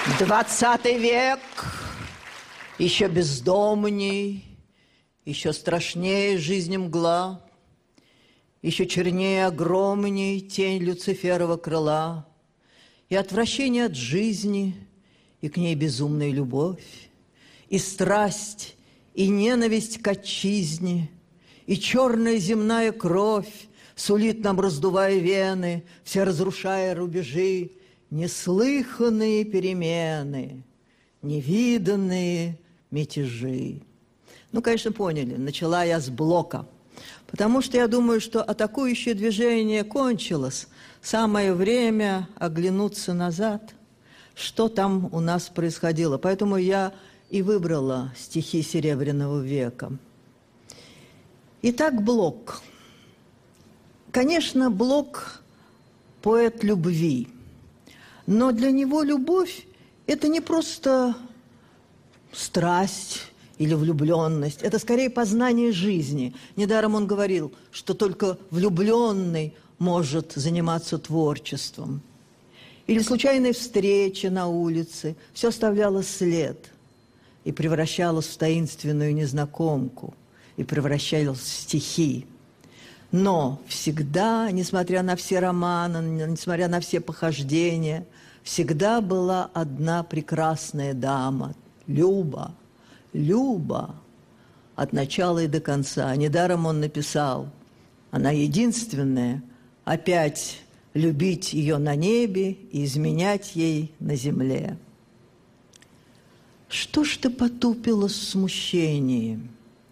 20 век, еще бездомней, еще страшнее жизни мгла, еще чернее огромней тень Люциферова крыла, и отвращение от жизни, и к ней безумная любовь, и страсть, и ненависть к отчизне, и черная земная кровь сулит нам, раздувая вены, все разрушая рубежи, неслыханные перемены, невиданные мятежи. Ну, конечно, поняли, начала я с Блока, потому что я думаю, что атакующее движение кончилось. Самое время оглянуться назад, что там у нас происходило. Поэтому я и выбрала стихи Серебряного века. Итак, Блок. Конечно, Блок – поэт любви. Но для него любовь – это не просто страсть или влюбленность, это скорее познание жизни. Недаром он говорил, что только влюбленный может заниматься творчеством. Или случайная встреча на улице все оставляло след и превращалось в таинственную незнакомку, и превращалось в стихи. Но всегда, несмотря на все романы, несмотря на все похождения, всегда была одна прекрасная дама – Люба. Люба от начала и до конца. Недаром он написал: она единственная, опять любить ее на небе и изменять ей на земле. Что ж ты потупила с смущением?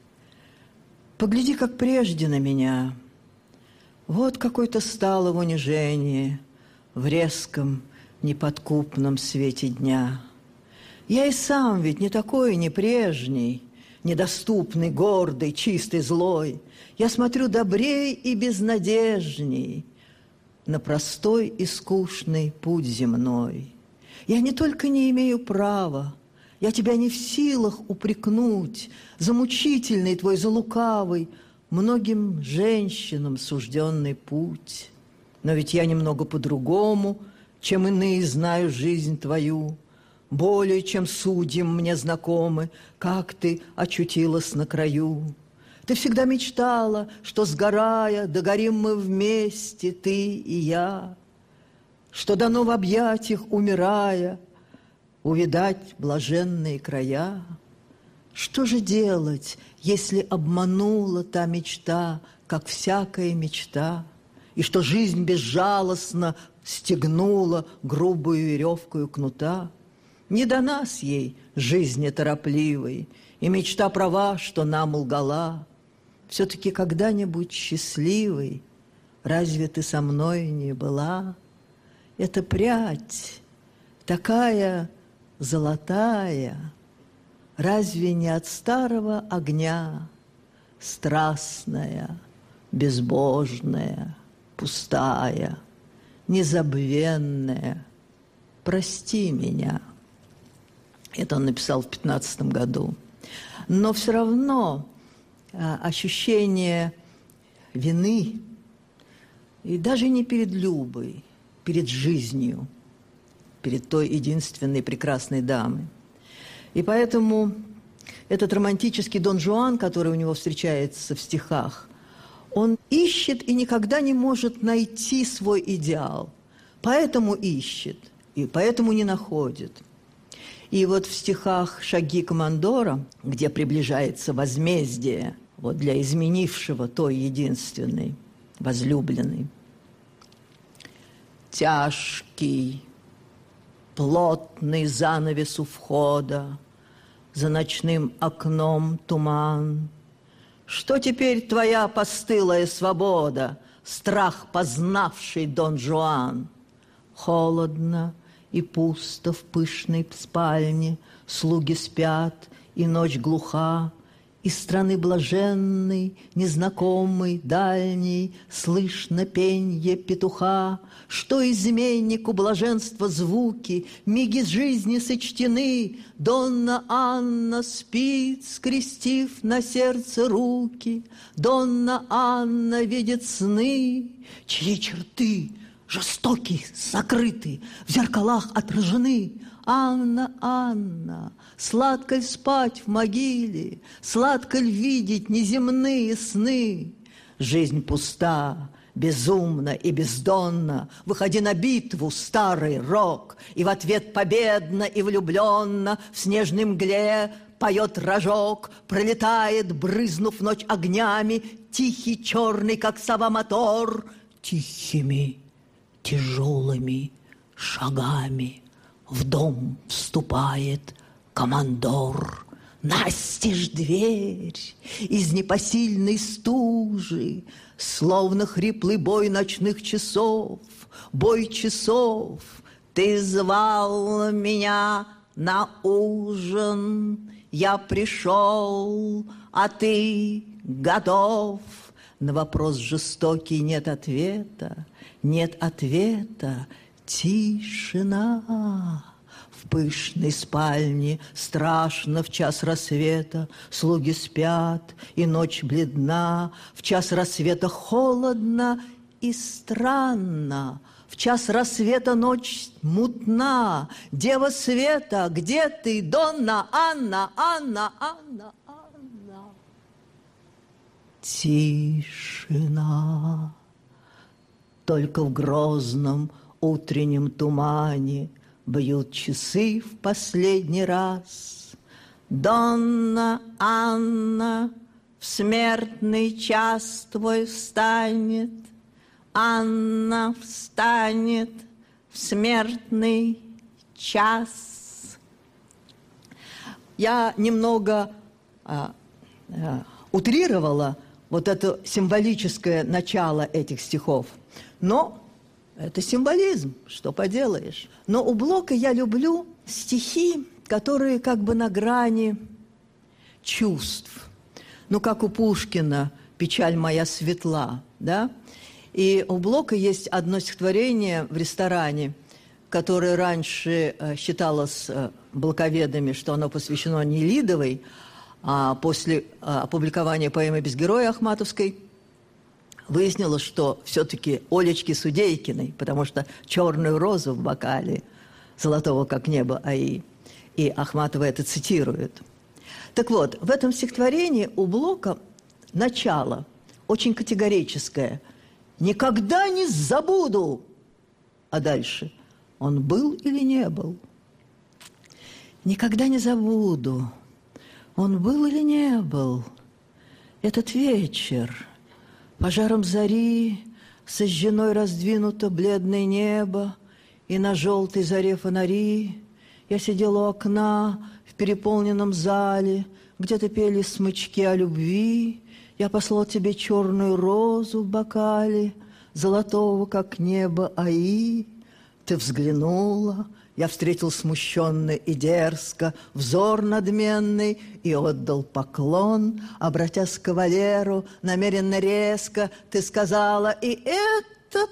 Погляди, как прежде на меня. Вот какой-то стало в унижении, в резком, неподкупном свете дня. Я и сам ведь не такой, не прежний, недоступный, гордый, чистый, злой. Я смотрю добрей и безнадежней на простой и скучный путь земной. Я не только не имею права, я тебя не в силах упрекнуть за мучительный твой, за лукавый, многим женщинам сужденный путь. Но ведь я немного по-другому, чем иные знаю жизнь твою, более чем судьям мне знакомы, как ты очутилась на краю. Ты всегда мечтала, что, сгорая, догорим мы вместе, ты и я, что дано в объятиях, умирая, увидать блаженные края. Что же делать, если обманула та мечта, как всякая мечта, и что жизнь безжалостно стегнула грубую веревкою кнута? Не до нас ей жизни торопливой, и мечта права, что нам лгала. Все-таки когда-нибудь счастливой разве ты со мной не была? Эта прядь такая золотая, разве не от старого огня, страстная, безбожная, пустая, незабвенная, прости меня. Это он написал в 15 году. Но все равно ощущение вины, и даже не перед Любой, перед жизнью, перед той единственной прекрасной дамой. И поэтому этот романтический Дон Жуан, который у него встречается в стихах, он ищет и никогда не может найти свой идеал. Поэтому ищет, и поэтому не находит. И вот в стихах «Шаги командора», где приближается возмездие вот для изменившего той единственной, возлюбленной, тяжкий, плотный занавес у входа, за ночным окном туман. Что теперь твоя постылая свобода, страх познавший Дон Жуан? Холодно и пусто в пышной спальне, слуги спят, и ночь глуха, из страны блаженной, незнакомой, дальней, слышно пенье петуха, что изменнику блаженства звуки, миги жизни сочтены, Донна Анна спит, скрестив на сердце руки, Донна Анна видит сны, чьи черты жестокий, сокрытый, в зеркалах отражены. Анна, Анна, сладко ль спать в могиле, сладко ль видеть неземные сны? Жизнь пуста, безумно и бездонно, выходи на битву, старый рок, и в ответ победно и влюбленно в снежной мгле поет рожок, пролетает, брызнув ночь огнями, тихий, черный, как сова мотор, тихими, тяжелыми шагами в дом вступает командор. Настежь дверь из непосильной стужи, словно хриплый бой ночных часов, бой часов. Ты звал меня на ужин, я пришел, а ты готов. На вопрос жестокий нет ответа, нет ответа, тишина. В пышной спальне страшно в час рассвета, слуги спят, и ночь бледна. В час рассвета холодно и странно, в час рассвета ночь мутна. Дева света, где ты, Донна Анна, Анна, Анна, Анна? Тишина. Только в грозном утреннем тумане бьют часы в последний раз. Донна Анна, в смертный час твой встанет, Анна встанет в смертный час. Я немного утрировала вот это символическое начало этих стихов, но это символизм, что поделаешь. Но у Блока я люблю стихи, которые как бы на грани чувств. Ну, как у Пушкина «Печаль моя светла», да? И у Блока есть одно стихотворение в ресторане, которое раньше считалось блоковедами, что оно посвящено Нелидовой, а после опубликования поэмы «Без героя» Ахматовской выяснилось, что все-таки Олечки Судейкиной, потому что «Черную розу в бокале золотого, как небо Аи», и Ахматова это цитирует. Так вот, в этом стихотворении у Блока начало очень категорическое: «Никогда не забуду!» А дальше «Он был или не был?» «Никогда не забуду, он был или не был? Этот вечер, пожаром зари, сожженой раздвинуто бледное небо, и на желтой заре фонари. Я сидела у окна в переполненном зале, где-то пели смычки о любви. Я послал тебе черную розу в бокале, золотого, как небо Аи. Ты взглянула, я встретил смущенно и дерзко взор надменный и отдал поклон, обратясь к кавалеру, намеренно резко ты сказала: и этот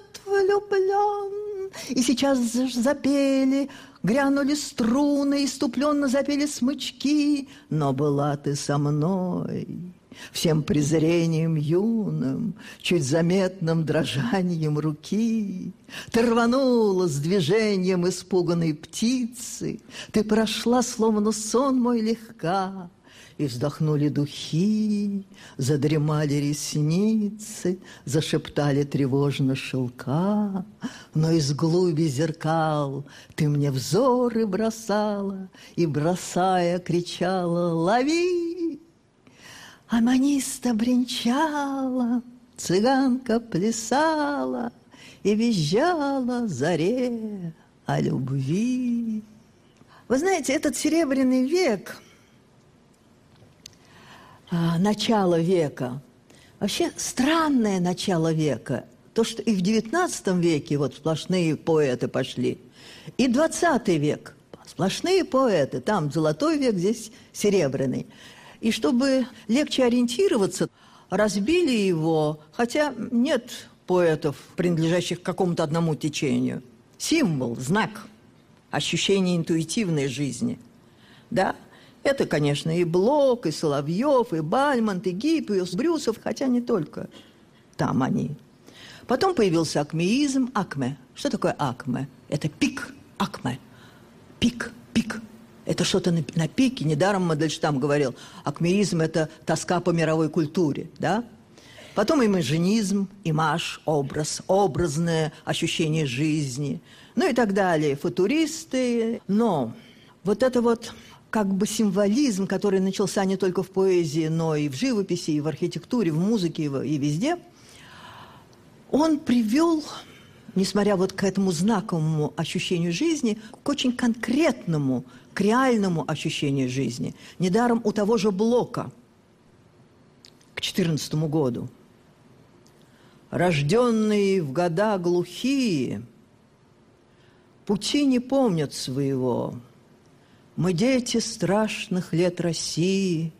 влюблен. И сейчас запели, грянули струны, иступленно запели смычки, но была ты со мной. Всем презрением юным, чуть заметным дрожанием руки. Ты рванула с движением испуганной птицы, ты прошла, словно сон мой, легка, и вздохнули духи, задремали ресницы, зашептали тревожно шелка. Но из глуби зеркал ты мне взоры бросала и, бросая, кричала: «Лови!» Аманиста бренчала, цыганка плясала и визжала заре о любви. Вы знаете, этот Серебряный век, начало века, вообще странное начало века. То, что и в XIX веке вот сплошные поэты пошли, и XX век сплошные поэты. Там Золотой век, здесь Серебряный. И чтобы легче ориентироваться, разбили его, хотя нет поэтов, принадлежащих к какому-то одному течению. Символ, знак, ощущение интуитивной жизни. Да? Это, конечно, и Блок, и Соловьев, и Бальмонт, и Гиппиус, Брюсов, хотя не только там они. Потом появился акмеизм, акме. Что такое акме? Это пик, акме. Пик, пик. Это что-то на пике. Недаром Мандельштам говорил, акмеизм – это тоска по мировой культуре, да? Потом имажинизм, имаж, образ, образное ощущение жизни, ну и так далее, футуристы. Но вот это вот как бы символизм, который начался не только в поэзии, но и в живописи, и в архитектуре, в музыке, и везде, он привел, несмотря вот к этому знаковому ощущению жизни, к очень конкретному, к реальному ощущению жизни. Недаром у того же Блока к 14 году. Рожденные в года глухие, пути не помнят своего. Мы дети страшных лет России,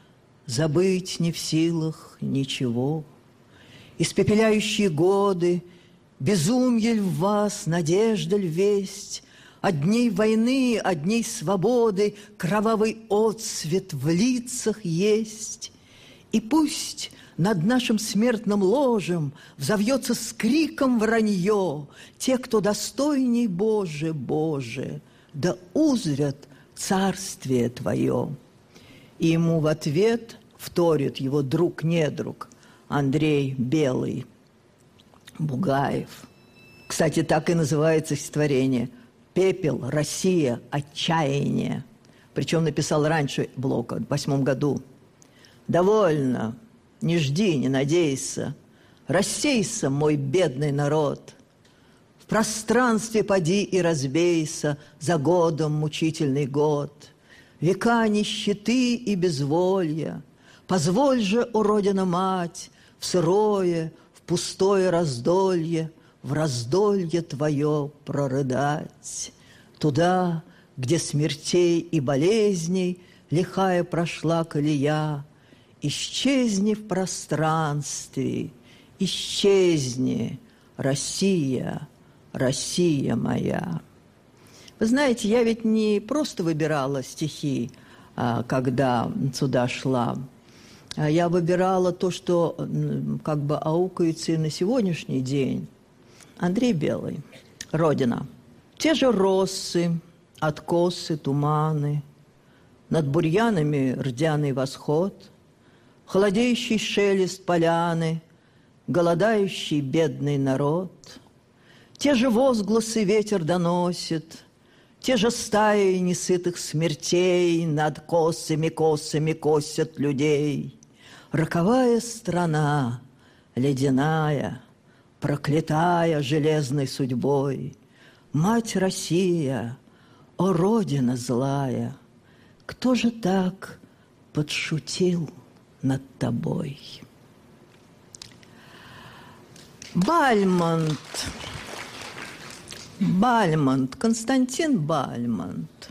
забыть не в силах ничего. Испепеляющие годы, безумье ль в вас, надежда ль весть, от дней войны, от дней свободы кровавый отсвет в лицах есть. И пусть над нашим смертным ложем взовьется с криком вранье, те, кто достойней, Боже, Боже, да узрят царствие Твое. И ему в ответ вторит его друг-недруг Андрей Белый, Бугаев. Кстати, так и называется стихотворение «Пепел, Россия, отчаяние». Причем написал раньше Блока, в 8 году. «Довольно, не жди, не надейся, рассейся, мой бедный народ. В пространстве поди и разбейся за годом мучительный год. Века нищеты и безволья, позволь же, о Родина-мать, в сырое, в пустое раздолье, в раздолье твое прорыдать. Туда, где смертей и болезней лихая прошла колея, исчезни в пространстве, исчезни, Россия, Россия моя». Вы знаете, я ведь не просто выбирала стихи, когда сюда шла. Я выбирала то, что как бы аукается и на сегодняшний день. Андрей Белый, «Родина». Те же росы, откосы, туманы, над бурьянами рдяный восход, холодеющий шелест поляны, голодающий бедный народ. Те же возгласы ветер доносит, те же стаи несытых смертей над косами косят людей. Роковая страна, ледяная, проклятая железной судьбой, мать Россия, о Родина злая, кто же так подшутил над тобой? Бальмонт, Константин Бальмонт.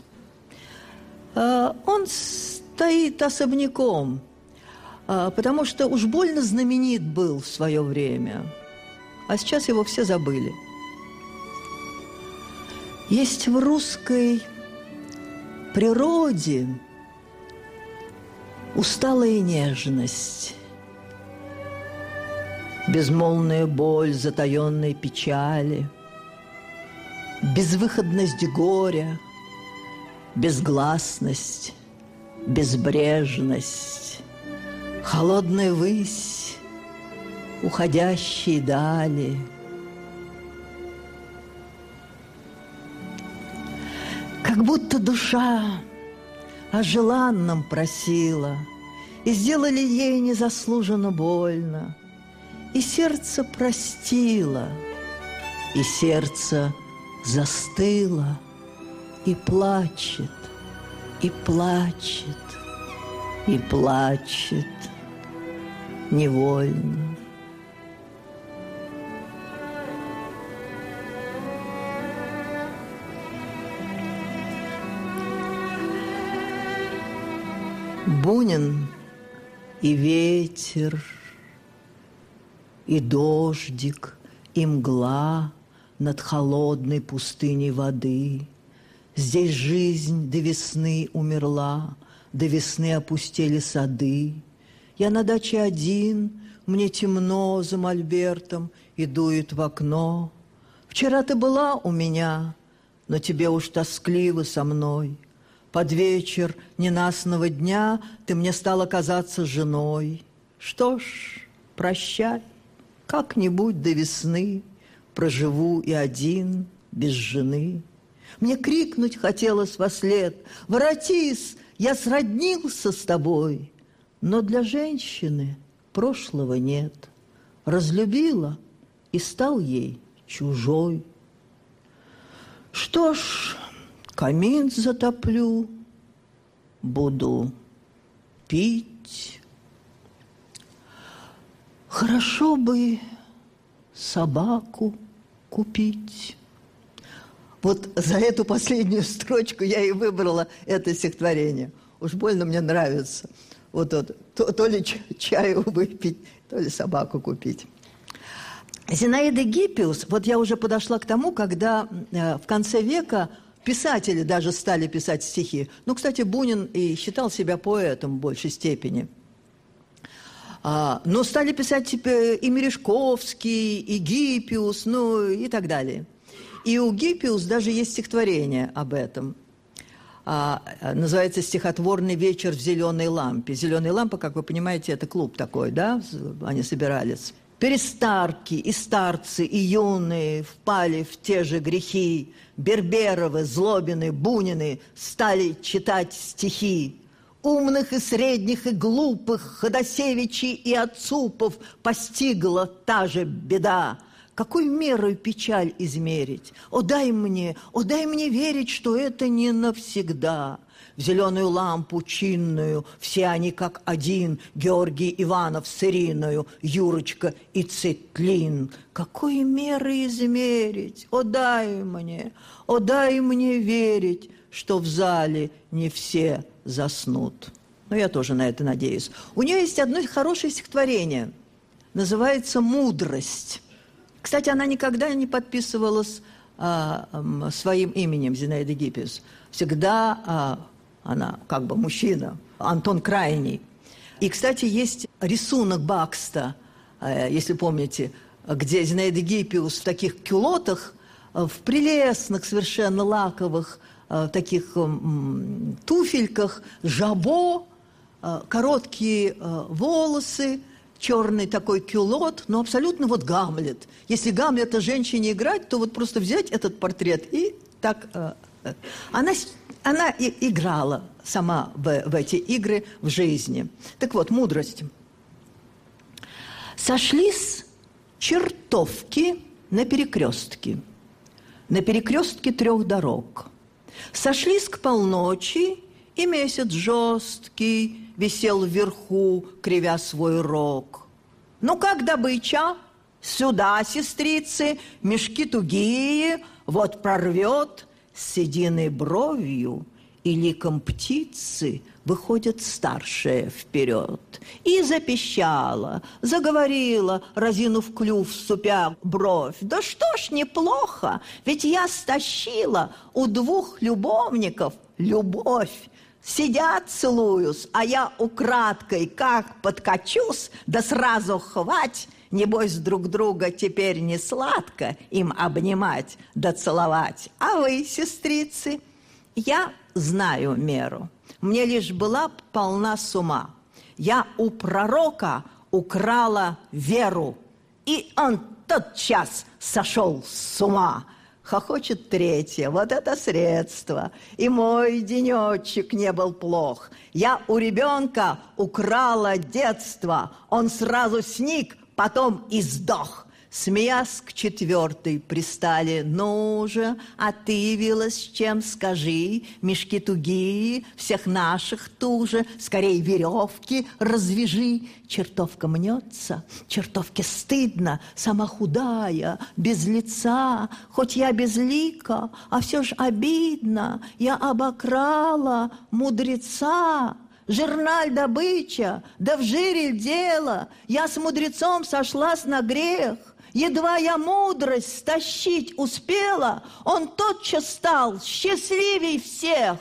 Он стоит особняком, потому что уж больно знаменит был в свое время, а сейчас его все забыли. Есть в русской природе усталая нежность, безмолвная боль затаенной печали, безвыходность горя, безгласность, безбрежность, холодная высь, уходящие дали. Как будто душа о желанном просила, и сделали ей незаслуженно больно, и сердце простило, и сердце застыло, и плачет, и плачет, и плачет невольно. Бунин и ветер, и дождик, и мгла над холодной пустыней воды. Здесь жизнь до весны умерла, до весны опустели сады. Я на даче один, мне темно за мольбертом, и дует в окно. Вчера ты была у меня, но тебе уж тоскливо со мной. Под вечер ненастного дня ты мне стала казаться женой. Что ж, прощай, как-нибудь до весны проживу и один, без жены. Мне крикнуть хотелось вослед: воротись, я сроднился с тобой. Но для женщины прошлого нет. Разлюбила и стал ей чужой. Что ж, камин затоплю, буду пить. Хорошо бы собаку купить. Вот за эту последнюю строчку я и выбрала это стихотворение. Уж больно мне нравится. Вот то ли чаю выпить, то ли собаку купить. Зинаида Гиппиус, вот я уже подошла к тому, когда в конце века писатели даже стали писать стихи. Ну, кстати, Бунин и считал себя поэтом в большей степени. Но стали писать и Мережковский, и Гиппиус, ну и так далее. И у Гиппиус даже есть стихотворение об этом. Называется «Стихотворный вечер в зеленой лампе». «Зеленая лампа», как вы понимаете, это клуб такой, да? Они собирались. «Перестарки и старцы, и юные впали в те же грехи. Берберовы, Злобины, Бунины стали читать стихи. Умных и средних, и глупых, Ходосевичей и Ацупов постигла та же беда. Какой мерой печаль измерить? О, дай мне верить, что это не навсегда. В зеленую лампу чинную все они как один, Георгий Иванов с Ириною, Юрочка и Цетлин. Какой мерой измерить? О, дай мне верить, что в зале не все заснут. Но я тоже на это надеюсь. У нее есть одно хорошее стихотворение. Называется «Мудрость». Кстати, она никогда не подписывалась своим именем, Зинаида Гиппиус. Всегда она как бы мужчина, Антон Крайний. И, кстати, есть рисунок Бакста, если помните, где Зинаида Гиппиус в таких кюлотах, в прелестных, совершенно лаковых таких туфельках, жабо, короткие волосы, черный такой кюлот, но абсолютно вот Гамлет. Если Гамлета женщине играть, то вот просто взять этот портрет и так... Она играла сама в эти игры в жизни. Так вот, мудрость. Сошлись чертовки на перекрестке 3 дорог. Сошлись к полночи, и месяц жесткий висел вверху, кривя свой рог. Ну как добыча? Сюда, сестрицы, мешки тугие, вот прорвет с сединой бровью, и ликом птицы выходит старшая вперед. И запищала, заговорила, разинув клюв, супя бровь. Да что ж неплохо, ведь я стащила у 2 любовников любовь. Сидят, целуюсь, а я украдкой как подкачусь, да сразу хвать. Небось, друг друга теперь не сладко им обнимать да целовать. А вы, сестрицы, я знаю меру. Мне лишь была полна с ума. Я у пророка украла веру, и он тотчас сошел с ума. Хохочет 3, вот это средство. И мой денечек не был плох. Я у ребенка украла детство. Он сразу сник, потом и сдох. Смеясь к 4 пристали. Ну же, а ты явилась с чем, скажи? Мешки тугие, всех наших туже. Скорей веревки развяжи. Чертовка мнется, чертовке стыдно. Сама худая, без лица. Хоть я безлика, а все ж обидно. Я обокрала мудреца. Жирналь добыча, да в жире дело. Я с мудрецом сошлась на грех. Едва я мудрость стащить успела, он тотчас стал счастливей всех.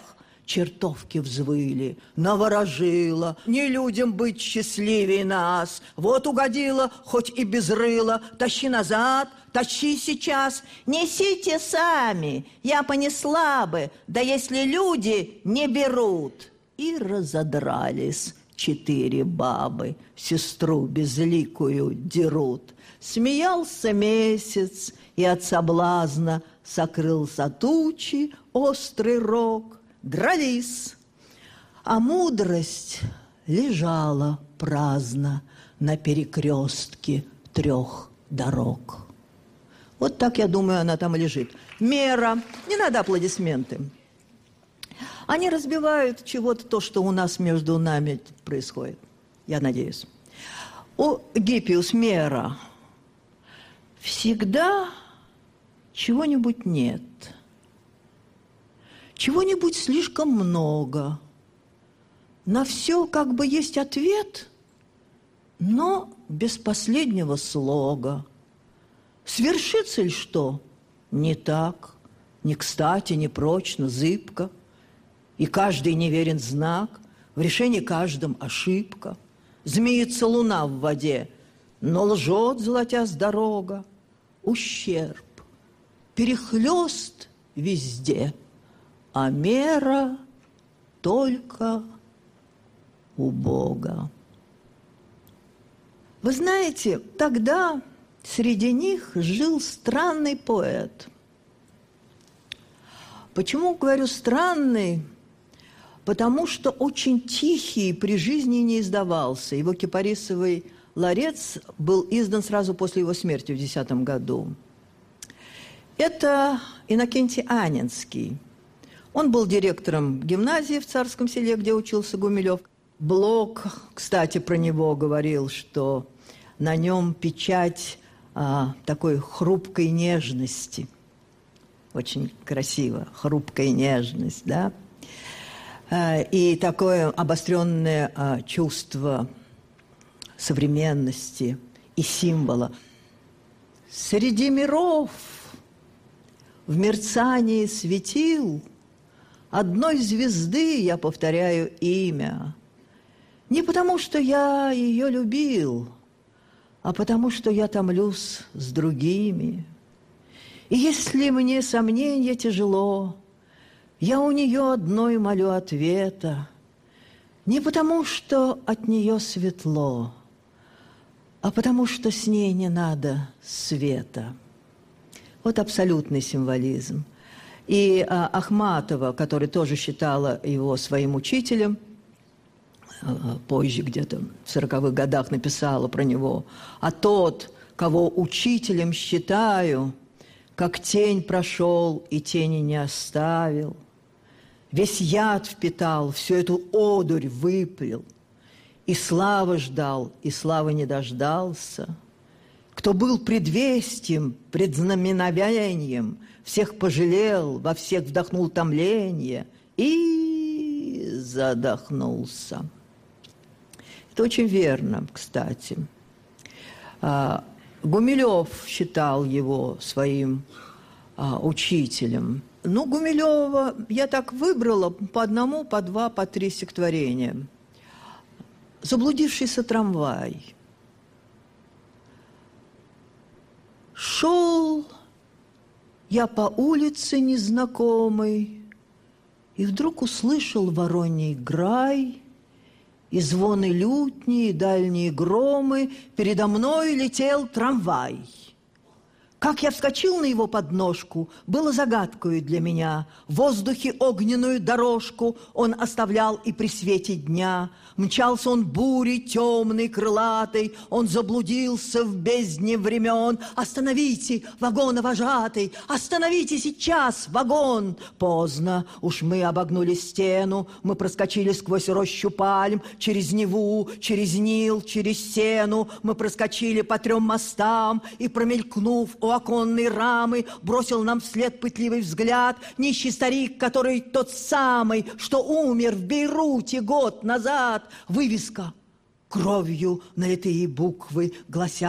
чертовки взвыли, наворожило, не людям быть счастливее нас. Вот угодило, хоть и без рыла, тащи назад, тащи сейчас. Несите сами, я понесла бы, да если люди не берут. И разодрались 4 бабы, сестру безликую дерут. Смеялся месяц, и от соблазна сокрылся тучи острый рог. Дрались, а мудрость лежала праздно на перекрестке 3 дорог. Вот так, я думаю, она там и лежит. Мера. Не надо аплодисменты. Они разбивают чего-то, то, что у нас между нами происходит. Я надеюсь. У Гиппиус Мера всегда чего-нибудь нет. Чего-нибудь слишком много. На все как бы есть ответ, но без последнего слога. Свершится ли что? Не так, не кстати, не прочно, зыбко. И каждый неверен знак, в решении каждом ошибка. Змеится луна в воде, но лжет, золотясь дорога. Ущерб, перехлёст везде, а мера только у Бога. Вы знаете, тогда среди них жил странный поэт. Почему говорю странный? Потому что очень тихий, при жизни не издавался. Его «Кипарисовый ларец» был издан сразу после его смерти в 10 году. Это Иннокентий Анненский. Он был директором гимназии в Царском Селе, где учился Гумилев. Блок, кстати, про него говорил, что на нем печать такой хрупкой нежности. Очень красиво, хрупкая нежность, да? И такое обостренное чувство современности и символа. Среди миров в мерцании светил одной звезды я повторяю имя. Не потому, что я ее любил, а потому, что я томлюсь с другими. И если мне сомненье тяжело, я у нее одной молю ответа. Не потому, что от нее светло, а потому, что с ней не надо света. Вот абсолютный символизм. И Ахматова, которая тоже считала его своим учителем, позже где-то в 40-х годах написала про него: «А тот, кого учителем считаю, как тень прошел и тени не оставил, весь яд впитал, всю эту одурь выпил, и славы ждал, и славы не дождался. Кто был предвестием, предзнаменованием, всех пожалел, во всех вдохнул томление и задохнулся». Это очень верно, кстати. Гумилев считал его своим учителем. Ну, Гумилева я так выбрала по 1, по 2, по 3 стихотворения. «Заблудившийся трамвай». Шел я по улице незнакомой, и вдруг услышал вороний грай, и звоны лютни, и дальние громы. Передо мной летел трамвай. Как я вскочил на его подножку, было загадкою для меня. В воздухе огненную дорожку он оставлял и при свете дня. Мчался он бурей темной, крылатой, он заблудился в бездне времен. «Остановите, вагоновожатый! Остановите сейчас, вагон!» Поздно, уж мы обогнули стену, мы проскочили сквозь рощу пальм, через Неву, через Нил, через Сену. Мы проскочили по 3 мостам и, промелькнув у оконной рамы, бросил нам вслед пытливый взгляд нищий старик, который тот самый, что умер в Бейруте год назад. Вывеска. Кровью налитые буквы гласят: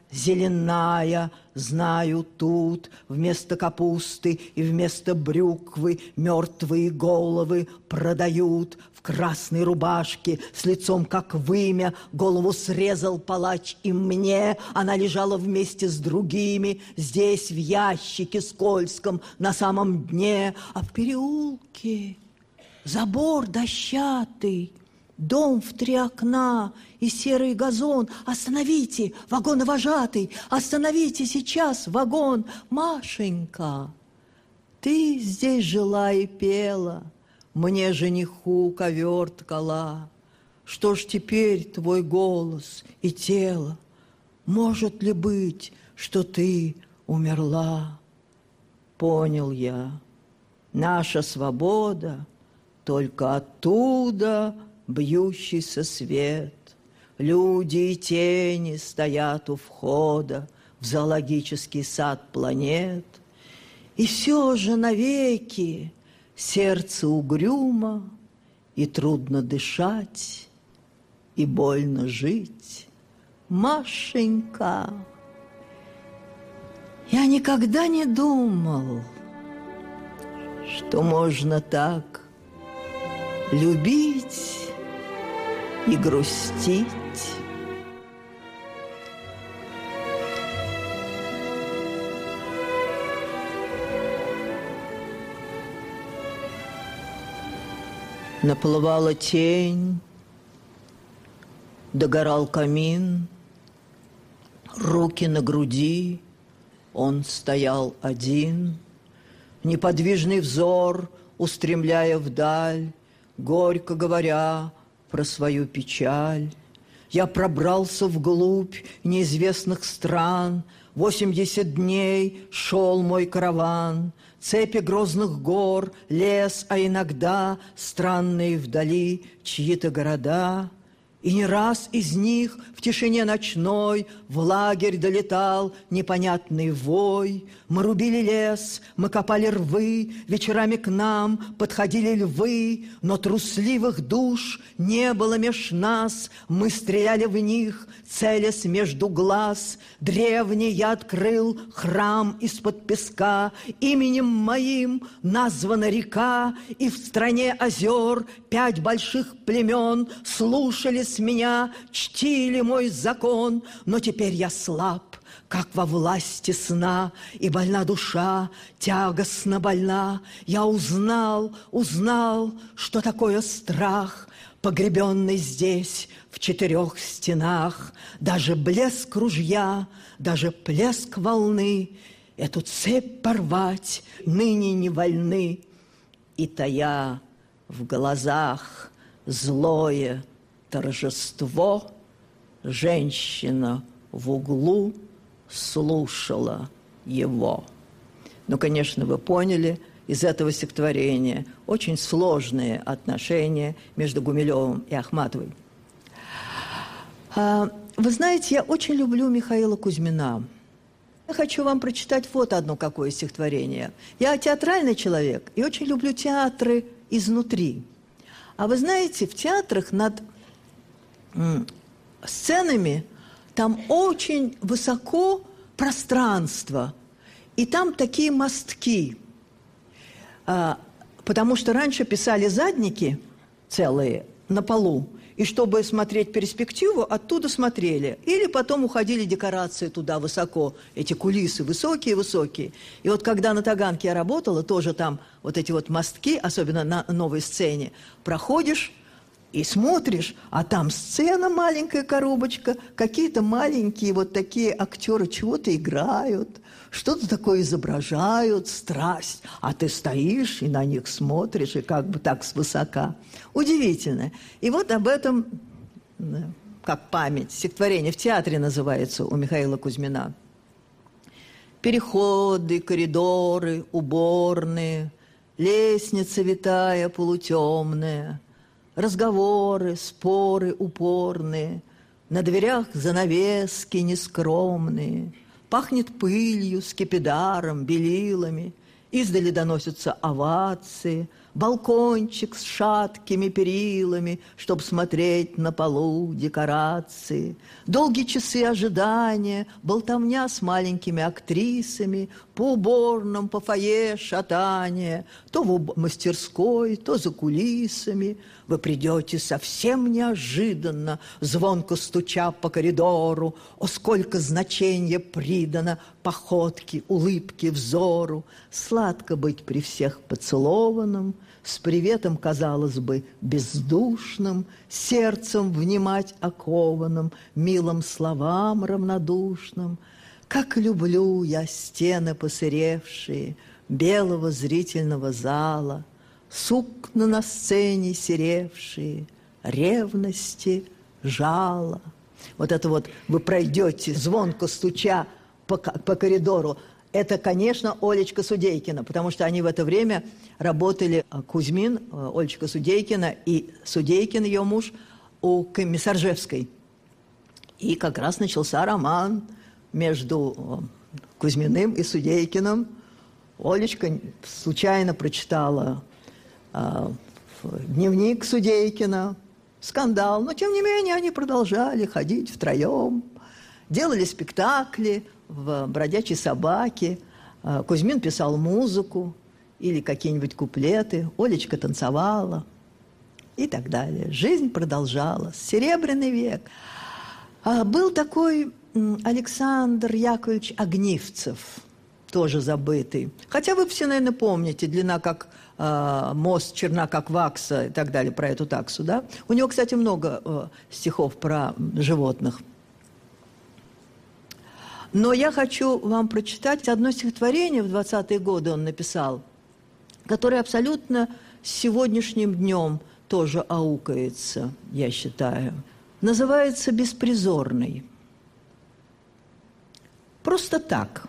зеленая, знаю, тут вместо капусты и вместо брюквы мертвые головы продают. В красной рубашке с лицом как вымя голову срезал палач, и мне она лежала вместе с другими здесь в ящике скользком на самом дне, а в переулке забор дощатый, дом в 3 окна и серый газон. Остановите, вагоновожатый, остановите сейчас вагон. Машенька, ты здесь жила и пела, мне жениху ковер ткала. Что ж теперь твой голос и тело? Может ли быть, что ты умерла? Понял я, наша свобода только оттуда бьющийся свет. Люди и тени стоят у входа в зоологический сад планет. И все же навеки сердце угрюмо, и трудно дышать, и больно жить. Машенька, я никогда не думал, что можно так любить и грустить. Наплывала тень, догорал камин, руки на груди, он стоял один, неподвижный взор устремляя вдаль, горько говоря про свою печаль. Я пробрался вглубь неизвестных стран, 80 дней шел мой караван, цепи грозных гор, лес, а иногда странные вдали чьи-то города. И не раз из них в тишине ночной в лагерь долетал непонятный вой. Мы рубили лес, мы копали рвы, вечерами к нам подходили львы, но трусливых душ не было меж нас. Мы стреляли в них, целясь между глаз. Древний я открыл храм из-под песка, именем моим названа река, и в стране озер 5 больших племен слушались меня, чтили мой закон, но теперь я слаб, как во власти сна, и больна душа, тягостно больна. Я узнал, что такое страх, погребенный здесь в 4 стенах. Даже блеск ружья, даже плеск волны эту цепь порвать ныне не вольны. И тая в глазах злое торжество, женщина в углу слушала его. Ну, конечно, вы поняли, из этого стихотворения очень сложные отношения между Гумилевым и Ахматовой. Вы знаете, я очень люблю Михаила Кузьмина. Я хочу вам прочитать вот одно какое стихотворение. Я театральный человек и очень люблю театры изнутри. А вы знаете, в театрах над сценами там очень высоко пространство, и там такие мостки. Потому что раньше писали задники целые на полу, и чтобы смотреть перспективу, оттуда смотрели. Или потом уходили декорации туда высоко, эти кулисы высокие-высокие. И вот когда на Таганке я работала, тоже там вот эти вот мостки, особенно на новой сцене, проходишь и смотришь, а там сцена, маленькая коробочка, какие-то маленькие вот такие актеры чего-то играют, что-то такое изображают, страсть, а ты стоишь и на них смотришь, и как бы так свысока. Удивительно. И вот об этом, как память, стихотворение в театре называется у Михаила Кузьмина. Переходы, коридоры, уборные, лестница витая полутемная, разговоры, споры упорные, на дверях занавески нескромные, пахнет пылью, скипидаром, белилами, издали доносятся овации, балкончик с шаткими перилами, чтоб смотреть на полу декорации, долгие часы ожидания, болтовня с маленькими актрисами, по уборным, по фойе шатание, то в мастерской, то за кулисами. Вы придете совсем неожиданно, звонко стуча по коридору. О, сколько значения придано походке, улыбке, взору. Сладко быть при всех поцелованным, с приветом, казалось бы, бездушным, сердцем внимать окованным, милым словам равнодушным. Как люблю я стены посыревшие белого зрительного зала, сукна на сцене серевшие, ревности, жала. Вот это вот вы пройдете, звонко стуча по коридору. Это, конечно, Олечка Судейкина, потому что они в это время работали, Кузьмин, Олечка Судейкина, и Судейкин, ее муж, у Комиссаржевской. И как раз начался роман между Кузьминым и Судейкиным. Олечка случайно прочитала дневник Судейкина, скандал, но тем не менее они продолжали ходить втроем, делали спектакли в «Бродячей собаке». Кузьмин писал музыку или какие-нибудь куплеты, Олечка танцевала и так далее. Жизнь продолжалась. Серебряный век. Был такой Александр Яковлевич Огнивцев, тоже забытый. Хотя вы все, наверное, помните, длина как мост, черна как вакса и так далее, про эту таксу, да? У него, кстати, много стихов про животных. Но я хочу вам прочитать одно стихотворение, в 20-е годы он написал, которое абсолютно с сегодняшним днем тоже аукается, я считаю. Называется «Беспризорный». Просто так.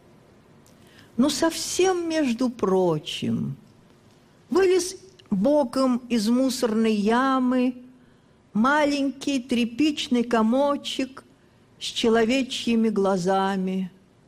Но совсем, между прочим, вылез боком из мусорной ямы маленький тряпичный комочек с человечьими глазами.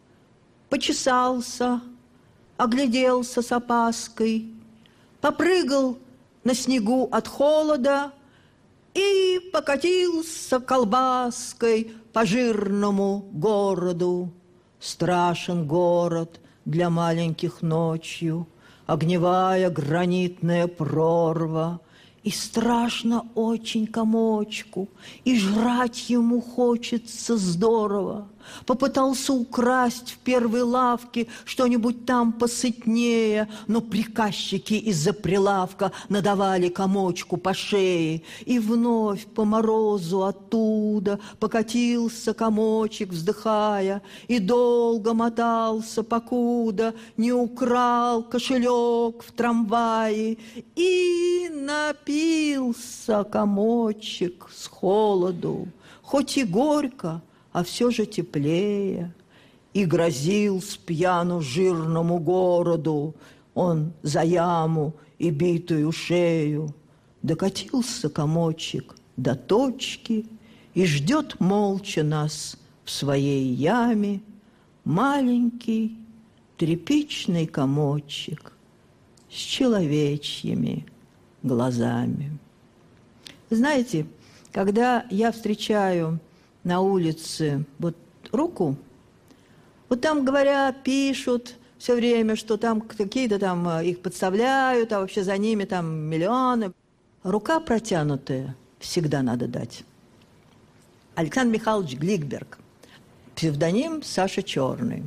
Почесался, огляделся с опаской, попрыгал на снегу от холода и покатился колбаской по жирному городу. Страшен город для маленьких ночью, огневая гранитная прорва, и страшно очень комочку, и жрать ему хочется здорово. Попытался украсть в первой лавке что-нибудь там посытнее, но приказчики из-за прилавка надавали комочку по шее, и вновь по морозу оттуда покатился комочек, вздыхая, и долго мотался, покуда не украл кошелек в трамвае, и напился комочек с холоду, хоть и горько, а все же теплее, и грозил с пьяну жирному городу он за яму и битую шею. Докатился комочек до точки и ждет молча нас в своей яме маленький тряпичный комочек с человечьими глазами. Знаете, когда я встречаю на улице вот руку, вот там говорят, пишут все время, что там какие-то там их подставляют, а вообще за ними там миллионы. Рука протянутая всегда надо дать. Александр Михайлович Гликберг, псевдоним Саша Черный.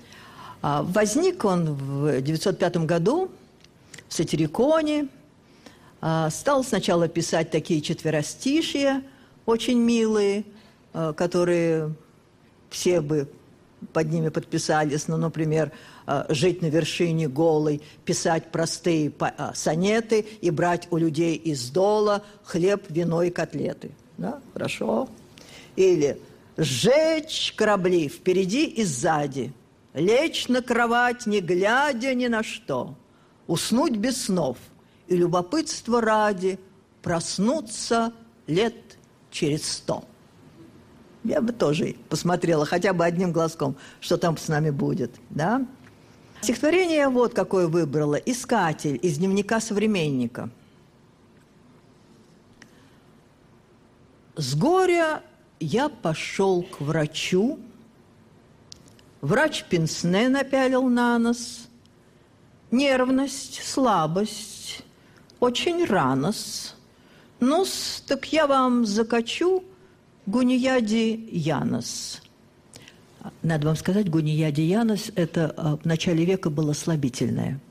Возник он в 1905 году в Сатириконе, стал сначала писать такие четверостишья, очень милые, которые все бы под ними подписались, ну, например, «Жить на вершине голой», писать простые сонеты и брать у людей из дола хлеб, вино и котлеты. Да? Хорошо. Или «Сжечь корабли впереди и сзади, лечь на кровать, не глядя ни на что, уснуть без снов и любопытства ради проснуться лет через 100». Я бы тоже посмотрела хотя бы одним глазком, что там с нами будет, да? Стихотворение вот какое выбрала. «Искатель» из дневника современника. С горя я пошел к врачу, врач пенсне напялил на нос, нервность, слабость, очень рано-с. Ну-с, так я вам закачу гунияди янос. Надо вам сказать, гунияди янос – это в начале века было слабительное.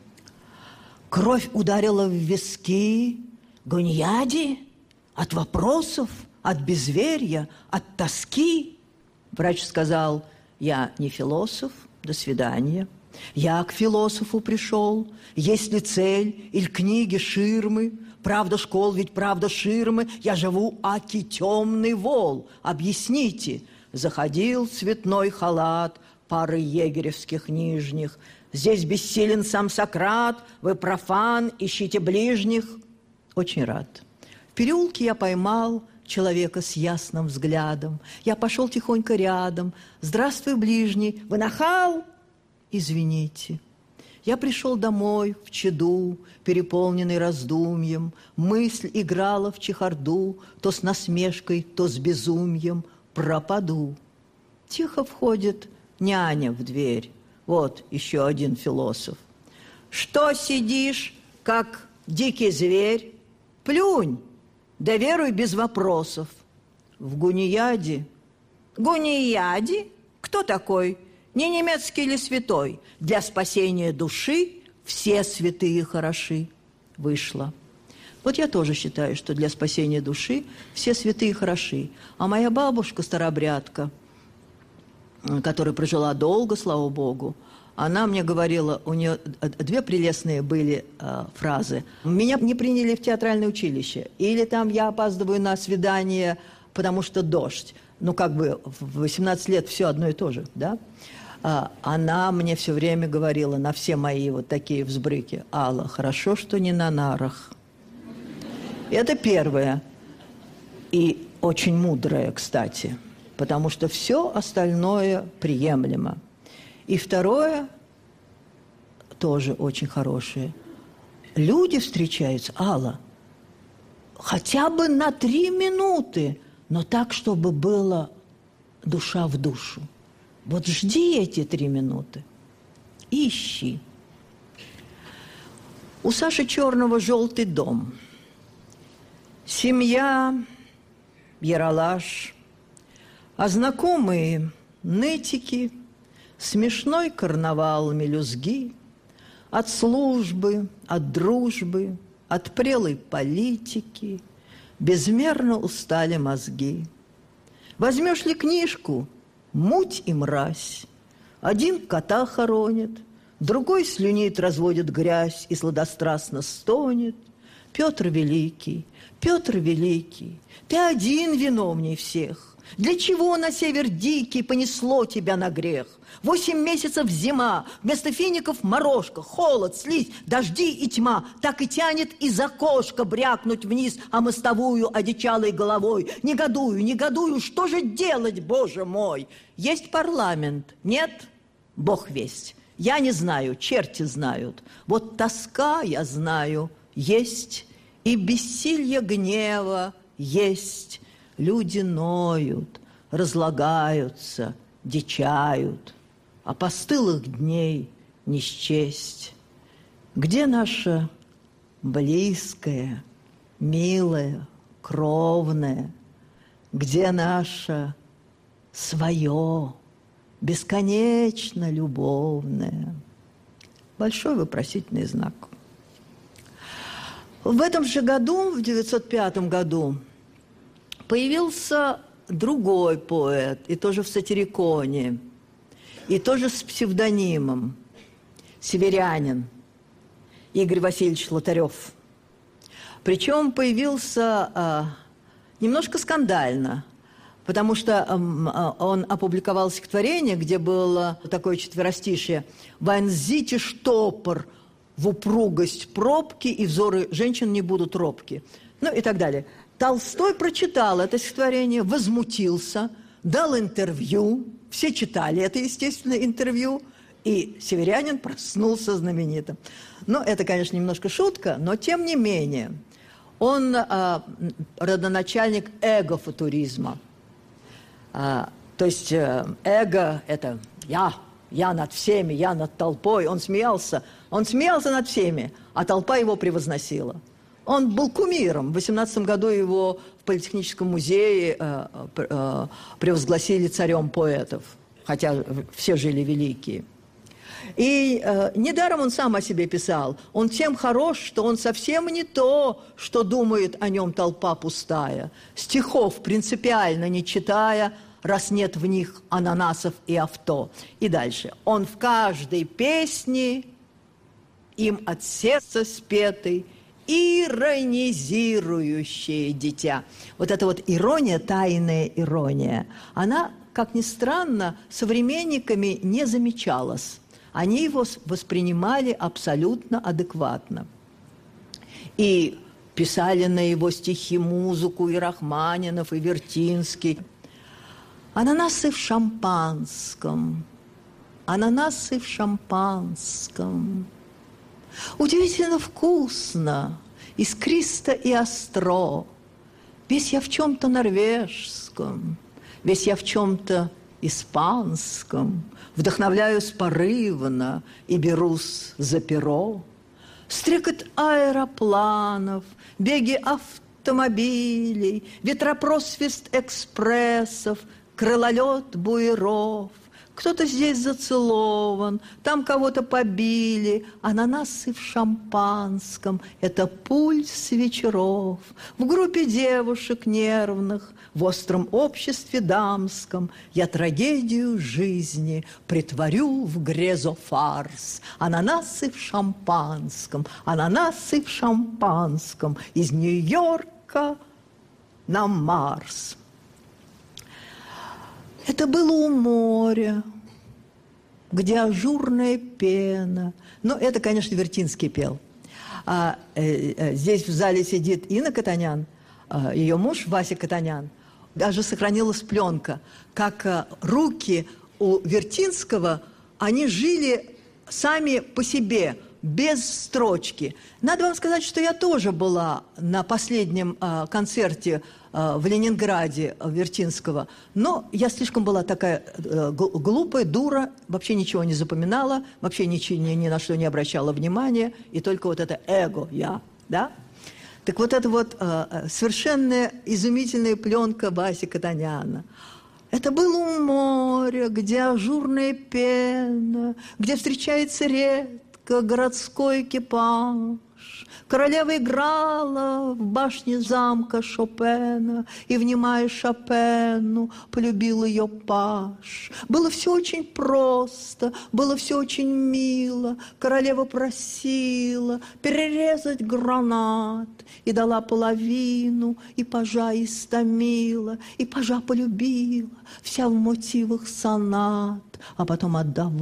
Кровь ударила в виски. Гунияди? От вопросов, от безверия, от тоски. Врач сказал: я не философ, до свидания. Я к философу пришел. Есть ли цель или книги ширмы? Правда школ, ведь правда ширмы. Я живу аки темный вол. Объясните. Заходил цветной халат пары егеревских нижних. Здесь бессилен сам Сократ. Вы профан, ищите ближних. Очень рад. В переулке я поймал человека с ясным взглядом. Я пошел тихонько рядом. Здравствуй, ближний. Вы нахал? Извините. Я пришел домой в чаду, переполненный раздумьем. Мысль играла в чехарду, то с насмешкой, то с безумием. Пропаду. Тихо входит няня в дверь. Вот еще один философ. Что сидишь, как дикий зверь? Плюнь, да веруй без вопросов. В Гунияде. Гунияде? Кто такой? Не немецкий ли святой? Для спасения души все святые хороши. Вышла. Вот я тоже считаю, что для спасения души все святые хороши. А моя бабушка, старообрядка, которая прожила долго, слава Богу, она мне говорила, у нее две прелестные были фразы. Меня не приняли в театральное училище. Или там я опаздываю на свидание, потому что дождь. Ну, как бы в 18 лет все одно и то же, да? Она мне все время говорила на все мои вот такие взбрыки: Алла, хорошо, что не на нарах. Это первое. И очень мудрое, кстати, потому что все остальное приемлемо. И второе, тоже очень хорошее. Люди встречаются, Алла, хотя бы на 3 минуты, но так, чтобы было душа в душу. Вот жди эти 3 минуты. Ищи. У Саши Черного «Желтый дом». Семья, яролаж, а знакомые нытики, смешной карнавал мелюзги, от службы, от дружбы, от прелой политики безмерно устали мозги. Возьмешь ли книжку — муть и мразь. Один кота хоронит, другой слюнит, разводит грязь и сладострастно стонет. Петр Великий, ты один виновней всех. Для чего на север дикий понесло тебя на грех? 8 месяцев зима, вместо фиников морожка, холод, слизь, дожди и тьма. Так и тянет из окошка брякнуть вниз, а мостовую одичалой головой. Негодую, что же делать, Боже мой? Есть парламент, нет? Бог весть. Я не знаю, черти знают. Вот тоска, я знаю, есть, и бессилье гнева есть. Люди ноют, разлагаются, дичают, а постылых дней не счесть. Где наша близкая, милая, кровная? Где наше свое, бесконечно любовное? Большой вопросительный знак. В этом же году, в 905 году, появился другой поэт, и тоже в сатириконе, и тоже с псевдонимом, северянин Игорь Васильевич Лотарев. Причем появился немножко скандально, потому что он опубликовал стихотворение, где было такое четверостишее: «Вонзите штопор в упругость пробки, и взоры женщин не будут робки». Ну и так далее. Толстой прочитал это стихотворение, возмутился, дал интервью, все читали это, естественно, интервью, И северянин проснулся знаменитым. Ну, это, конечно, немножко шутка, но тем не менее. Он родоначальник эгофутуризма. То есть эго – это я над всеми, я над толпой. Он смеялся над всеми, а толпа его превозносила. Он был кумиром. В 18 году его в Политехническом музее превозгласили царем поэтов, хотя все жили великие. И недаром он сам о себе писал. Он тем хорош, что он совсем не то, что думает о нем толпа пустая. Стихов принципиально не читая, раз нет в них ананасов и авто. И дальше. Он в каждой песне, им от сердца спетый, иронизирующее дитя. Вот эта вот ирония, тайная ирония, она, как ни странно, современниками не замечалась. Они его воспринимали абсолютно адекватно. И писали на его стихи музыку и Рахманинов, и Вертинский. Ананасы в шампанском, ананасы в шампанском. Удивительно вкусно, искристо и остро. Весь я в чем-то норвежском, весь я в чем-то испанском. Вдохновляюсь порывно и берусь за перо. Стрекот аэропланов, беги автомобилей, ветропросвист экспрессов, крылолет буеров. Кто-то здесь зацелован, там кого-то побили, ананасы в шампанском – это пульс вечеров. В группе девушек нервных, в остром обществе дамском я трагедию жизни притворю в грезофарс. Ананасы в шампанском, ананасы в шампанском, из Нью-Йорка на Марс. Это было у моря, где ажурная пена. Ну, это, конечно, Вертинский пел. Здесь в зале сидит Инна Катанян, ее муж Вася Катанян. Даже сохранилась пленка, как руки у Вертинского, они жили сами по себе, без строчки. Надо вам сказать, что я тоже была на последнем концерте в Ленинграде Вертинского, но я слишком была такая глупая, дура, вообще ничего не запоминала, вообще ни на что не обращала внимания, и только вот это эго я, да? Так вот это вот совершенно изумительная пленка Васи Катаняна. Это было у моря, где ажурная пена, где встречается редко городской экипаж. Королева играла в башне замка Шопена, и, внимая Шопену, полюбил ее паж. Было все очень просто, было все очень мило. Королева просила перерезать гранат, и дала половину, и пажа истомила, и пажа полюбила, вся в мотивах сонат, а потом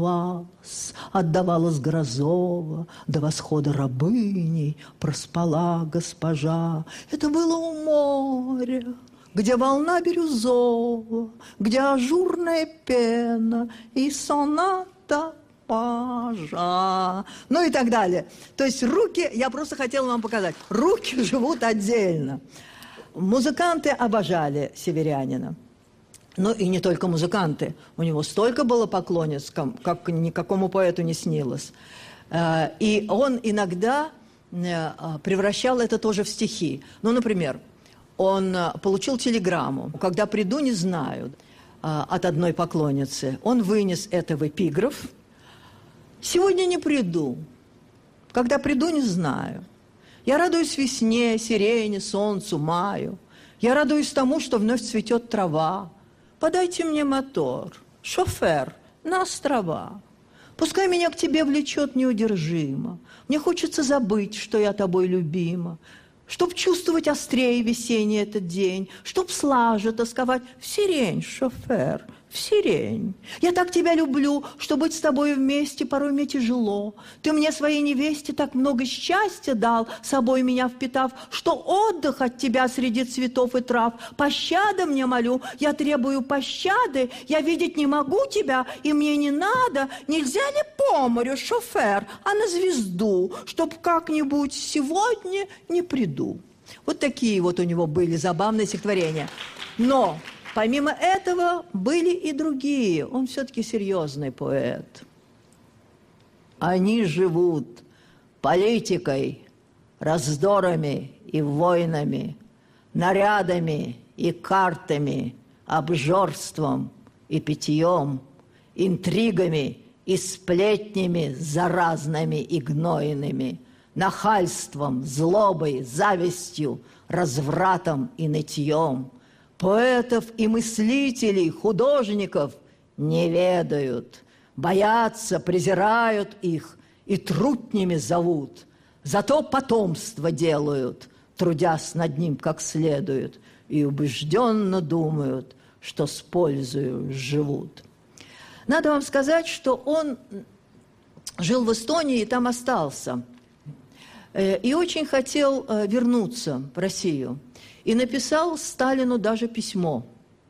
отдавалась Грозова, до восхода рабыней проспала госпожа. Это было у моря, где волна бирюзова, где ажурная пена и соната пажа. Ну и так далее. То есть руки, я просто хотела вам показать, руки живут отдельно. Музыканты обожали северянина. Ну и не только музыканты. У него столько было поклонниц, как никакому поэту не снилось. И он иногда превращал это тоже в стихи. Ну, например, он получил телеграмму «Когда приду, не знаю» от одной поклонницы. Он вынес это в эпиграф. «Сегодня не приду. Когда приду, не знаю. Я радуюсь весне, сирене, солнцу, маю. Я радуюсь тому, что вновь цветет трава. Подайте мне мотор, шофер, на острова. Пускай меня к тебе влечет неудержимо. Мне хочется забыть, что я тобой любима. Чтоб чувствовать острее весенний этот день, чтоб слаже тосковать в сирень, шофер, в сирень. Я так тебя люблю, что быть с тобой вместе порой мне тяжело. Ты мне своей невесте так много счастья дал, собой меня впитав, что отдых от тебя среди цветов и трав. Пощады мне молю, я требую пощады, я видеть не могу тебя, и мне не надо. Нельзя ли по морю, шофер, а на звезду, чтоб как-нибудь сегодня не приду? Вот такие вот у него были забавные стихотворения. Но помимо этого были и другие. Он все-таки серьезный поэт. Они живут политикой, раздорами и войнами, нарядами и картами, обжорством и питьем, интригами и сплетнями заразными и гнойными, нахальством, злобой, завистью, развратом и нытьем. Поэтов и мыслителей, художников не ведают, боятся, презирают их и трутнями зовут. Зато потомство делают, трудясь над ним как следует, и убежденно думают, что с пользою живут. Надо вам сказать, что он жил в Эстонии и там остался. И очень хотел вернуться в Россию. И написал Сталину даже письмо.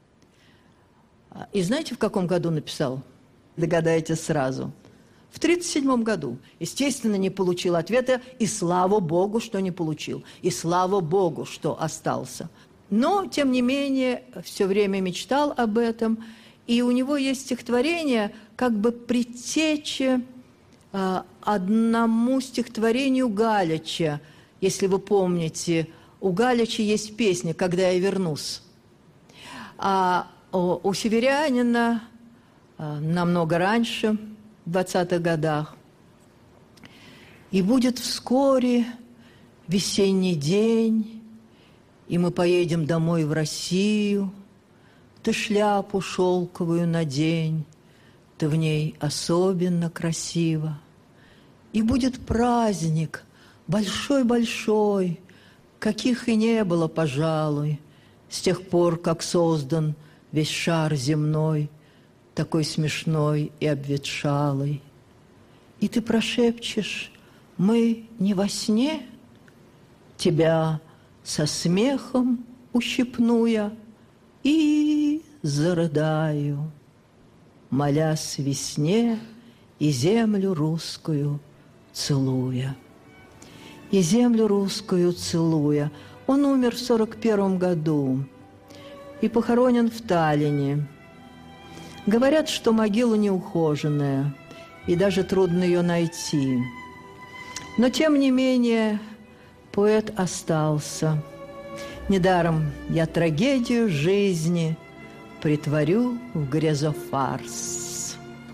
И знаете, в каком году написал? Догадаетесь сразу. В 1937 году. Естественно, не получил ответа, и слава Богу, что не получил. И слава Богу, что остался. Но, тем не менее, все время мечтал об этом. И у него есть стихотворение, как бы предтеча одному стихотворению Галича. Если вы помните, у Галича есть песня «Когда я вернусь». А у Северянина намного раньше, в 20-х годах. «И будет вскоре весенний день, и мы поедем домой в Россию. Ты шляпу шелковую надень, ты в ней особенно красива. И будет праздник большой-большой, каких и не было, пожалуй, с тех пор, как создан весь шар земной, такой смешной и обветшалый. И ты прошепчешь: мы не во сне, тебя со смехом ущипну я и зарыдаю, молясь весне и землю русскую целуя. И землю русскую целуя. Он умер в 1941 году и похоронен в Таллине. Говорят, что могила неухоженная, и даже трудно ее найти. Но, тем не менее, поэт остался. Недаром я трагедию жизни притворю в грезофарс.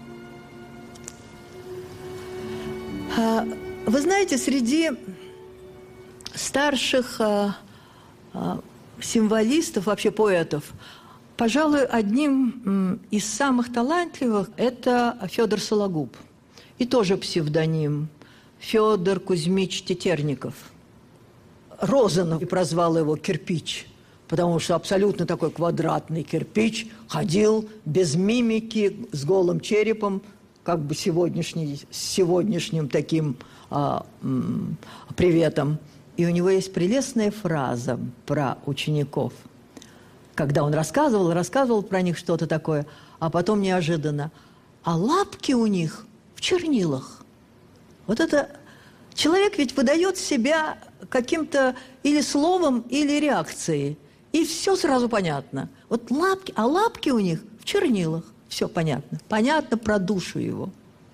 Вы знаете, среди старших символистов, вообще поэтов, пожалуй, одним из самых талантливых это Федор Сологуб. И тоже псевдоним Федор Кузьмич Тетерников. Розанов прозвал его «Кирпич», потому что абсолютно такой квадратный кирпич, ходил без мимики, с голым черепом, как бы с сегодняшним таким приветом. И у него есть прелестная фраза про учеников. Когда он рассказывал про них что-то такое, а потом неожиданно: а лапки у них в чернилах. Вот это... Человек ведь выдает себя каким-то или словом, или реакцией. И все сразу понятно. Вот лапки, а лапки у них в чернилах. Все понятно. Понятно про душу его.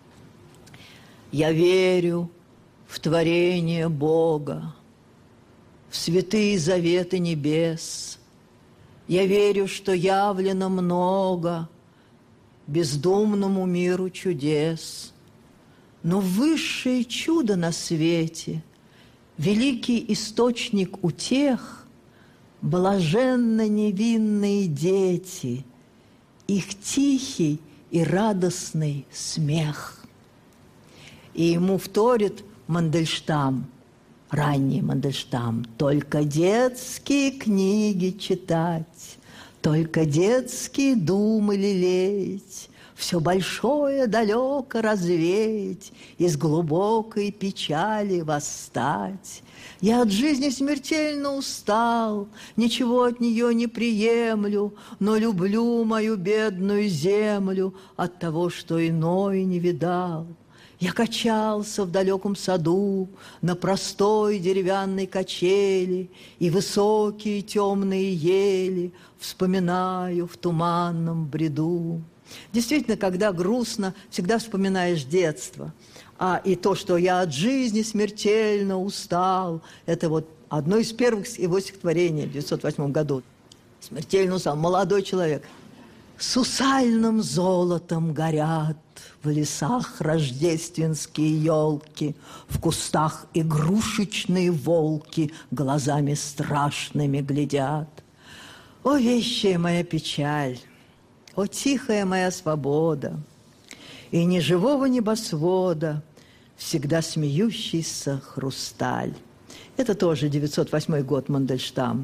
Я верю в творение Бога, в святые заветы небес. Я верю, что явлено много бездумному миру чудес. Но высшее чудо на свете, великий источник утех, блаженно невинные дети, их тихий и радостный смех. И ему вторит Мандельштам, ранний Мандельштам: только детские книги читать, Только детские думы лелеять, все большое далеко развеять, из глубокой печали восстать. Я от жизни смертельно устал, ничего от нее не приемлю, но люблю мою бедную землю от того, что иной не видал. Я качался в далеком саду на простой деревянной качели, и высокие темные ели вспоминаю в туманном бреду. Действительно, когда грустно, всегда вспоминаешь детство. И то, что я от жизни смертельно устал, это вот одно из первых его стихотворений в 1908 году. Смертельно устал, молодой человек. Сусальным золотом горят в лесах рождественские елки, в кустах игрушечные волки глазами страшными глядят. О, вещая моя печаль, о, тихая моя свобода, и ни живого небосвода всегда смеющийся хрусталь. Это тоже 908 год, Мандельштам.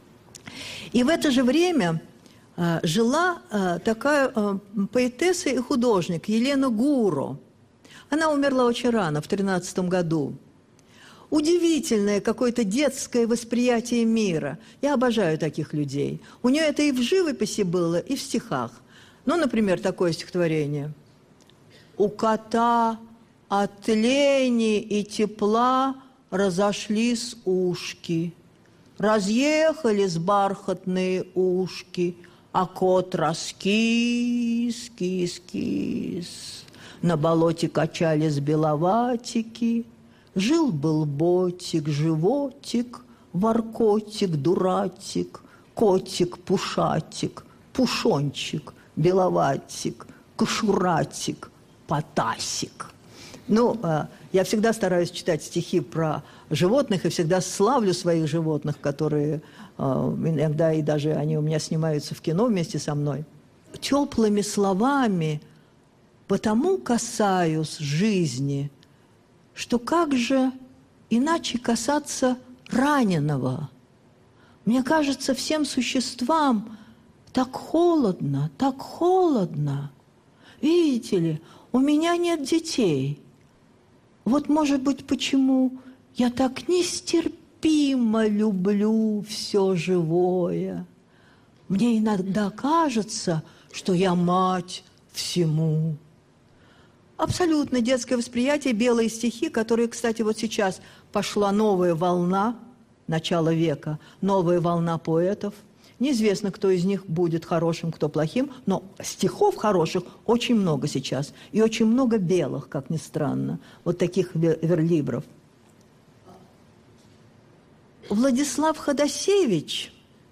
И в это же время жила такая поэтесса и художник Елена Гуро. Она умерла очень рано, в 13 году. Удивительное какое-то детское восприятие мира. Я обожаю таких людей. У нее это и в живописи было, и в стихах. Ну, например, такое стихотворение. «У кота от лени и тепла разошлись ушки, разъехались бархатные ушки, а кот раскис, кис, кис. На болоте качались беловатики, жил-был ботик, животик, воркотик, дуратик, котик, пушатик, пушончик, беловатик, кошуратик, потасик». Ну, я всегда стараюсь читать стихи про животных и всегда славлю своих животных, которые иногда и даже они у меня снимаются в кино вместе со мной. Теплыми словами потому касаюсь жизни, что как же иначе касаться раненого? Мне кажется, всем существам так холодно, так холодно. Видите ли, у меня нет детей. Вот, может быть, почему я так нестерпимо люблю все живое. Мне иногда кажется, что я мать всему. Абсолютно детское восприятие, белые стихи, которые, кстати, вот сейчас пошла новая волна, начало века, новая волна поэтов. Неизвестно, кто из них будет хорошим, кто плохим, но стихов хороших очень много сейчас. И очень много белых, как ни странно, вот таких верлибров. Владислав Ходосевич,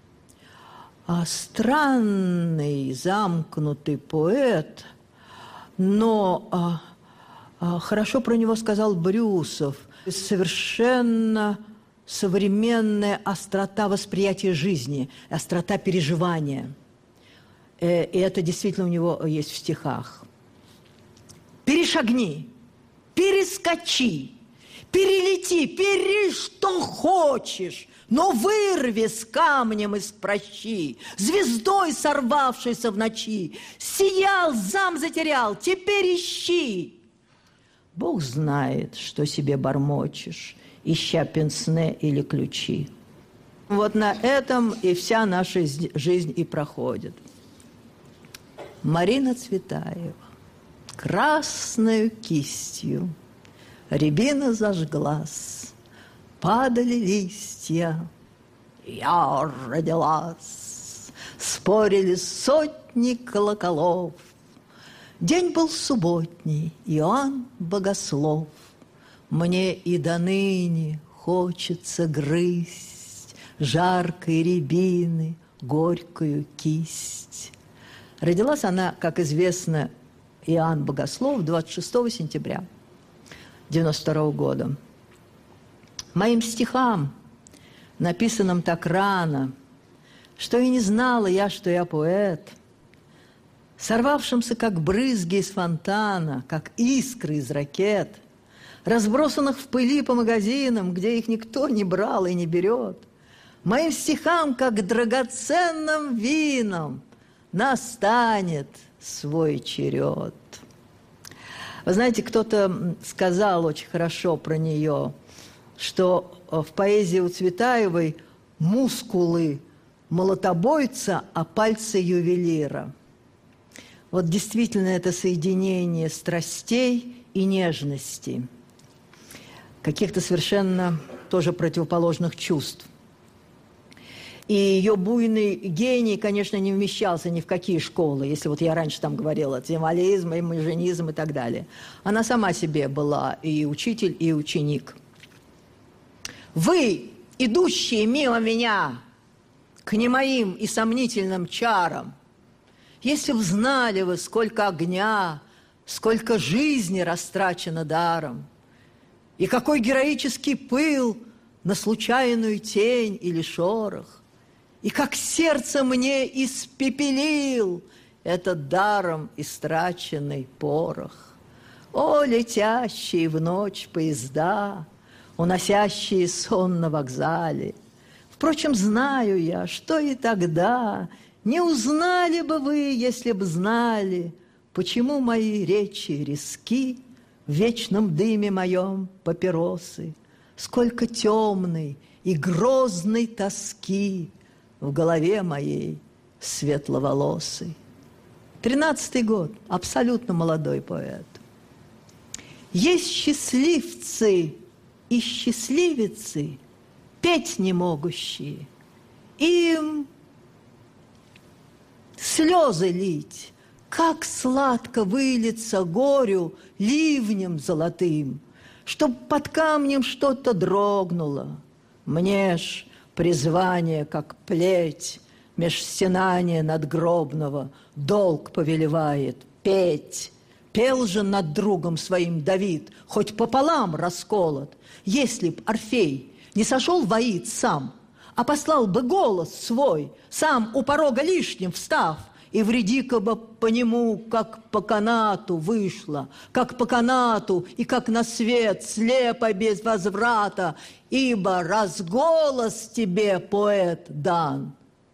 странный, замкнутый поэт, но хорошо про него сказал Брюсов, совершенно современная острота восприятия жизни, острота переживания. И это действительно у него есть в стихах. «Перешагни, перескочи, перелети, что хочешь, но вырви с камнем из прощи, звездой сорвавшейся в ночи, сиял, зам затерял, теперь ищи». Бог знает, что себе бормочешь, ища пенсне или ключи. Вот на этом и вся наша жизнь и проходит. Марина Цветаева. Красною кистью рябина зажглась, падали листья, я родилась. Спорили сотни колоколов. День был субботний, Иоанн Богослов. Мне и до ныне хочется грызть жаркой рябины горькую кисть. Родилась она, как известно, Иоанн Богослов 26 сентября 1992 года. Моим стихам, написанным так рано, что и не знала я, что я поэт, сорвавшимся, как брызги из фонтана, как искры из ракет, разбросанных в пыли по магазинам, где их никто не брал и не берет, Моим стихам, как драгоценным вином, настанет свой черед. Вы знаете, кто-то сказал очень хорошо про нее, что в поэзии у Цветаевой мускулы молотобойца, а пальцы ювелира. Вот действительно это соединение страстей и нежности, каких-то совершенно тоже противоположных чувств. И ее буйный гений, конечно, не вмещался ни в какие школы, если вот я раньше там говорила, символизм, имажинизм и так далее. Она сама себе была и учитель, и ученик. Вы, идущие мимо меня, к немоим и сомнительным чарам, если б знали вы, сколько огня, сколько жизни растрачено даром, и какой героический пыл на случайную тень или шорох, и как сердце мне испепелил этот даром истраченный порох. О, летящие в ночь поезда, уносящие сон на вокзале! Впрочем, знаю я, что и тогда не узнали бы вы, если б знали, почему мои речи резки, в вечном дыме моем папиросы, сколько темной и грозной тоски в голове моей светловолосой. 13-й год, абсолютно молодой поэт. Есть счастливцы и счастливицы, петь не могущие, им слезы лить, как сладко вылиться горю ливнем золотым, чтоб под камнем что-то дрогнуло. Мне ж призвание, как плеть, меж стенания надгробного долг повелевает петь. Пел же над другом своим Давид, хоть пополам расколот, если б Орфей не сошел воит сам, а послал бы голос свой, сам у порога лишним встав, и вреди-ка бы по нему, как по канату вышла, как по канату и как на свет, слепо без возврата, ибо раз голос тебе, поэт, дан,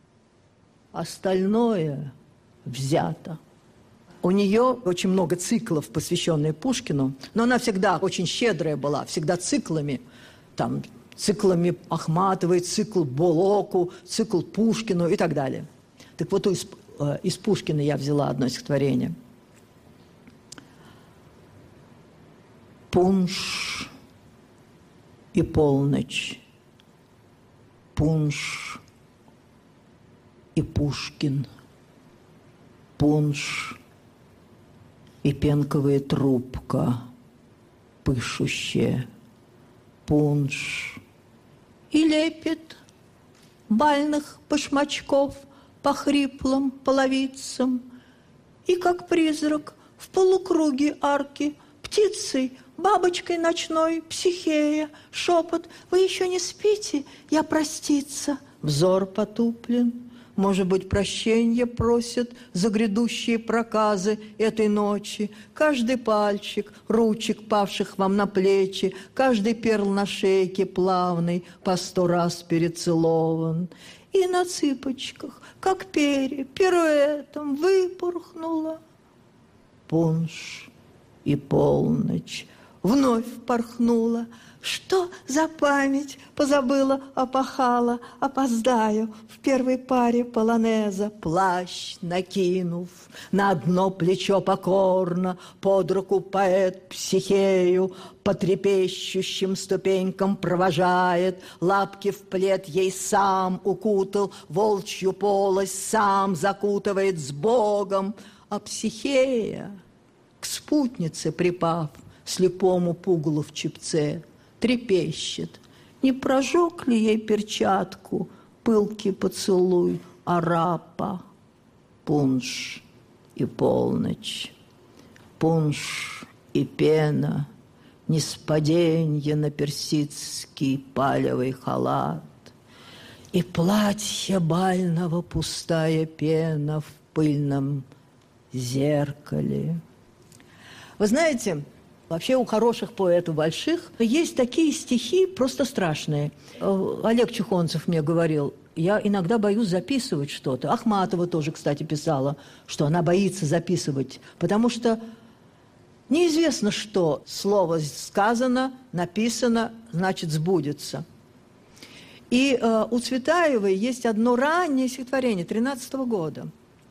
остальное взято. У нее очень много циклов, посвященных Пушкину, но она всегда очень щедрая была, всегда циклами, там, циклами Ахматовой, цикл Болоку, цикл Пушкину и так далее. Так вот, из Пушкина я взяла одно стихотворение. Пунш и полночь, пунш и Пушкин, пунш и пенковая трубка, пышущая, пунш и лепет бальных башмачков по хриплым половицам, и как призрак в полукруге арки птицей, бабочкой ночной, психея, шепот: «Вы еще не спите? Я проститься». Взор потуплен, может быть, прощенье просят за грядущие проказы этой ночи. Каждый пальчик, ручек, павших вам на плечи, каждый перл на шейке плавный, по 100 раз перецелован. И на цыпочках, как перья, пируэтом выпорхнула. Пунш и полночь вновь порхнула. Что за память? Позабыла, опахала, опоздаю в первой паре полонеза. Плащ накинув, на одно плечо покорно, под руку поэт психею по трепещущим ступенькам провожает. Лапки в плед ей сам укутал, волчью полость сам закутывает с Богом. А психея, к спутнице припав, слепому пугалу в чепце, трепещет. Не прожег ли ей перчатку пылкий поцелуй арапа? Пунш и полночь, пунш и пена, ниспаденье на персидский палевый халат, и платье бального пустая пена в пыльном зеркале. Вы знаете, Вообще у хороших поэтов больших есть такие стихи просто страшные. Олег Чухонцев мне говорил, я иногда боюсь записывать что-то. Ахматова тоже, кстати, писала, что она боится записывать, потому что неизвестно, что слово сказано, написано, значит, сбудется. И у Цветаевой есть одно раннее стихотворение 13 года.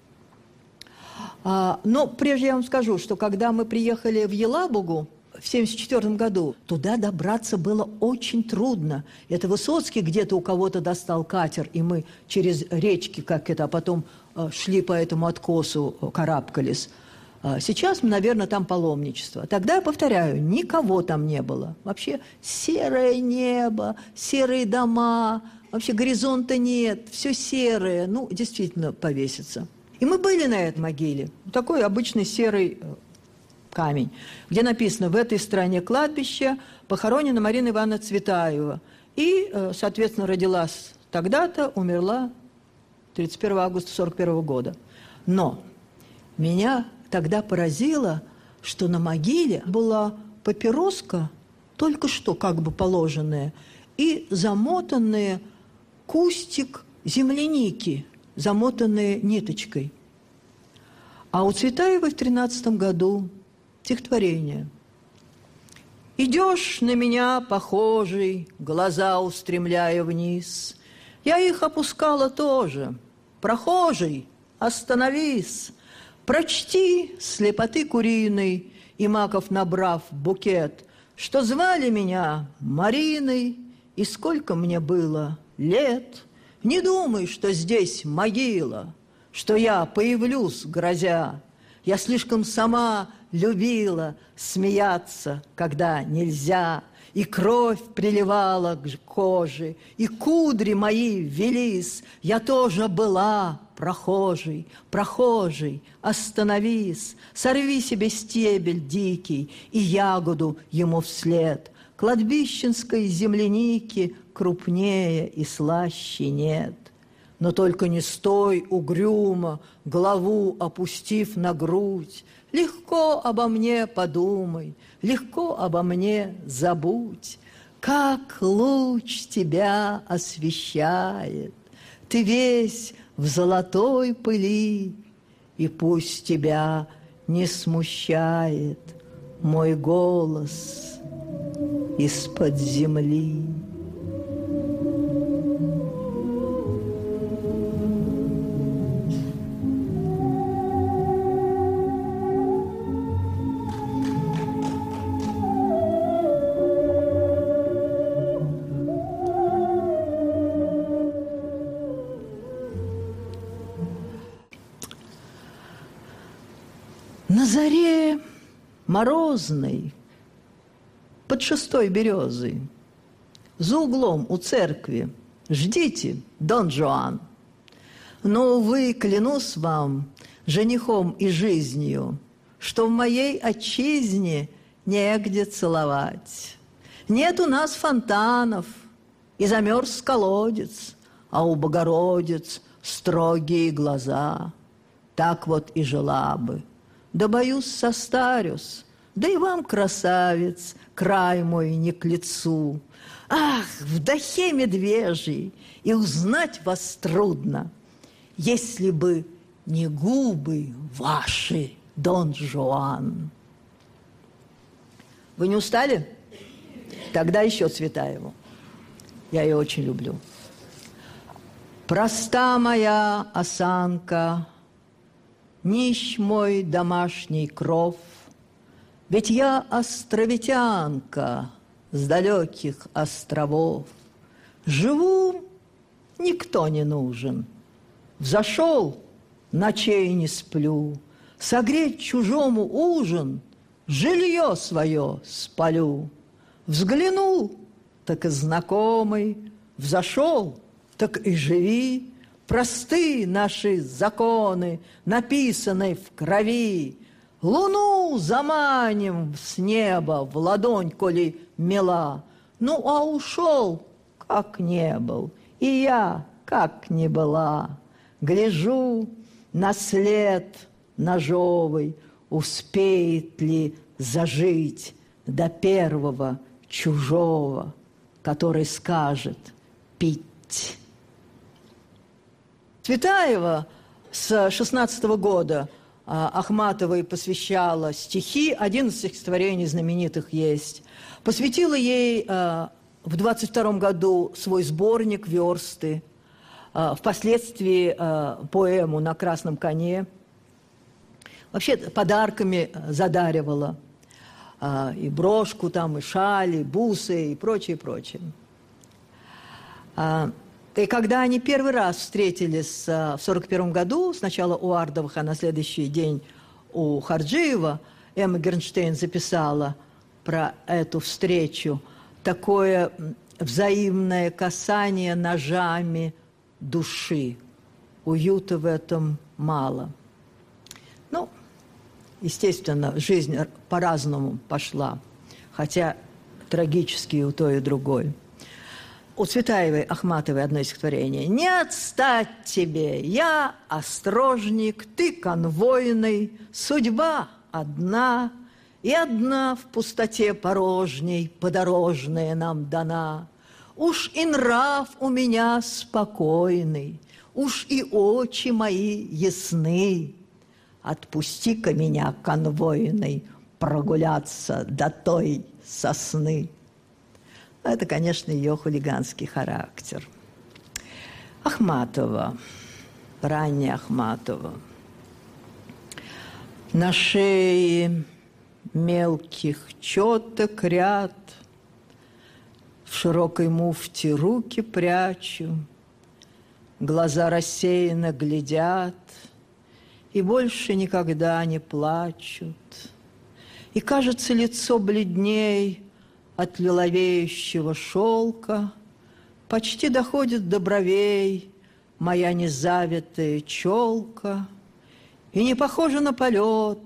Но прежде я вам скажу, что когда мы приехали в Елабугу в 1974 году, туда добраться было очень трудно. Это Высоцкий где-то у кого-то достал катер, и мы через речки, а потом шли по этому откосу, карабкались. Сейчас, наверное, там паломничество. Тогда, я повторяю, никого там не было. Вообще серое небо, серые дома, вообще горизонта нет, все серое, действительно повесится. И мы были на этой могиле, такой обычный серый камень, где написано: в этой стране кладбище похоронена Марина Ивановна Цветаева. И, соответственно, родилась тогда-то, умерла 31 августа 1941 года. Но меня тогда поразило, что на могиле была папироска, только что положенная, и замотанная кустик земляники, замотанные ниточкой. А у Цветаевой в 13 году стихотворение. «Идешь на меня, похожий, глаза устремляя вниз. Я их опускала тоже. Прохожий, остановись. Прочти слепоты куриной, и маков набрав букет, что звали меня Мариной, и сколько мне было лет. Не думай, что здесь могила, что я появлюсь, грозя. Я слишком сама любила смеяться, когда нельзя, и кровь приливала к коже, и кудри мои велись. Я тоже была прохожей, прохожий, остановись, сорви себе стебель дикий и ягоду ему вслед. Кладбищенской земляники крупнее и слаще нет. Но только не стой угрюмо, голову опустив на грудь. Легко обо мне подумай, легко обо мне забудь. Как луч тебя освещает, ты весь в золотой пыли, и пусть тебя не смущает мой голос из-под земли. На заре морозной, под 6 березой, за углом у церкви ждите, Дон Жуан. Но, увы, клянусь вам, женихом и жизнью, что в моей отчизне негде целовать. Нет у нас фонтанов, и замерз колодец, а у Богородиц строгие глаза. Так вот и жила бы. Да, боюсь, состарюсь, да и вам, красавец, край мой не к лицу. Ах, в дахе медвежий, и узнать вас трудно, если бы не губы ваши, Дон Жуан. Вы не устали? Тогда еще Цветаеву. Я ее очень люблю. Проста моя осанка, нищ мой домашний кров, ведь я островитянка с далеких островов. Живу, никто не нужен. Взошел, ночей не сплю. Согреть чужому ужин, жилье свое спалю. Взглянул, так и знакомый. Взошел, так и живи. Просты наши законы, написаны в крови. Луну заманим с неба в ладонь, коли мила. Ну, а ушел, как не был, и я, как не была. Гляжу на след ножовый, успеет ли зажить до первого чужого, который скажет пить. Цветаева с 16 года Ахматовой посвящала стихи, 11 стихотворений знаменитых есть. Посвятила ей в 22 году свой сборник «Версты», впоследствии поэму «На красном коне». Вообще подарками задаривала и брошку, там, и шали, и бусы, и прочее, прочее. И когда они первый раз встретились в 1941 году, сначала у Ардовых, а на следующий день у Харджиева, Эмма Гернштейн записала про эту встречу такое взаимное касание ножами души. Уюта в этом мало. Ну, естественно, жизнь по-разному пошла, хотя трагически и у той, и другой. У Цветаевой, Ахматовой одно стихотворение. «Не отстать тебе, я острожник, ты конвойный, судьба одна, и одна в пустоте порожней подорожная нам дана. Уж и нрав у меня спокойный, уж и очи мои ясны. Отпусти-ка меня, конвойный, прогуляться до той сосны». Это, конечно, ее хулиганский характер. Ахматова, ранняя Ахматова. На шее мелких четок ряд, в широкой муфте руки прячу, глаза рассеянно глядят и больше никогда не плачут. И, кажется, лицо бледней от лиловеющего шелка, почти доходит до бровей моя незавитая челка, и не похожа на полет.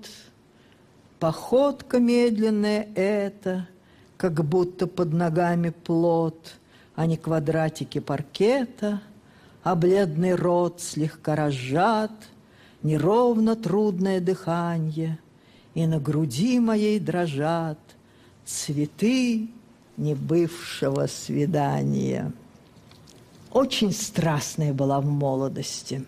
Походка медленная эта, как будто под ногами плот, а не квадратики паркета, а бледный рот слегка разжат, неровно трудное дыханье, и на груди моей дрожат цветы небывшего свидания. Очень страстная была в молодости.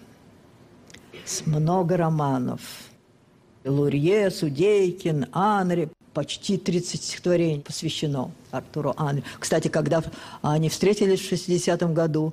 С много романов. Лурье, Судейкин, Анри. Почти 30 стихотворений посвящено Артуру Анри. Кстати, когда они встретились в 60-м году,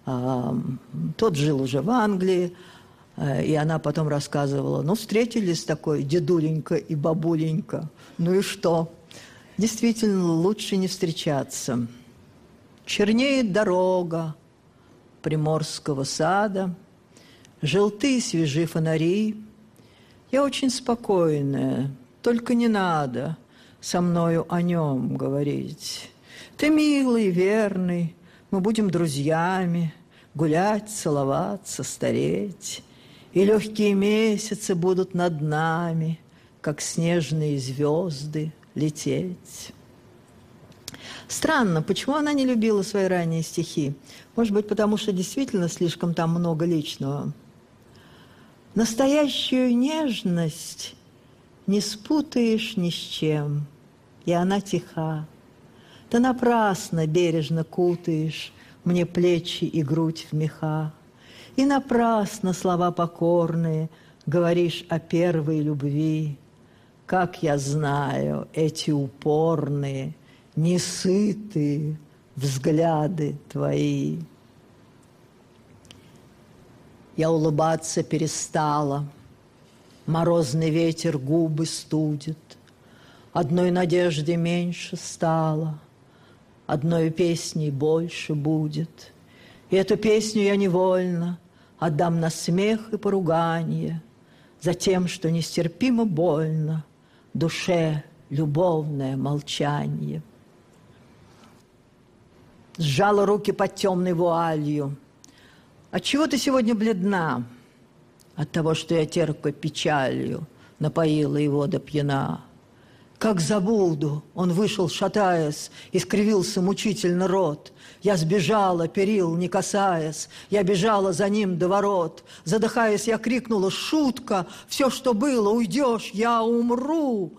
тот жил уже в Англии, и она потом рассказывала, ну, встретились такой дедуленька и бабуленька. Ну и что? Действительно, лучше не встречаться. Чернеет дорога Приморского сада, желтые свежи фонари. Я очень спокойная, только не надо со мною о нем говорить. Ты милый, верный, мы будем друзьями, гулять, целоваться, стареть. И легкие месяцы будут над нами, как снежные звезды, лететь. Странно, почему она не любила свои ранние стихи? Может быть, потому что действительно слишком там много личного. Настоящую нежность не спутаешь ни с чем, и она тиха. Ты напрасно бережно кутаешь мне плечи и грудь в меха, и напрасно слова покорные говоришь о первой любви. Как я знаю эти упорные, несытые взгляды твои. Я улыбаться перестала, морозный ветер губы студит, одной надежды меньше стало, одной песней больше будет. И эту песню я невольно отдам на смех и поруганье за тем, что нестерпимо больно душе любовное молчанье. Сжала руки под темной вуалью. Отчего ты сегодня бледна? От того, что я терпкой печалью напоила его до пьяна. Как забуду, он вышел, шатаясь, и скривился мучительно рот. Я сбежала, перил не касаясь, я бежала за ним до ворот. Задыхаясь, я крикнула: «Шутка! Все, что было, уйдешь, я умру!»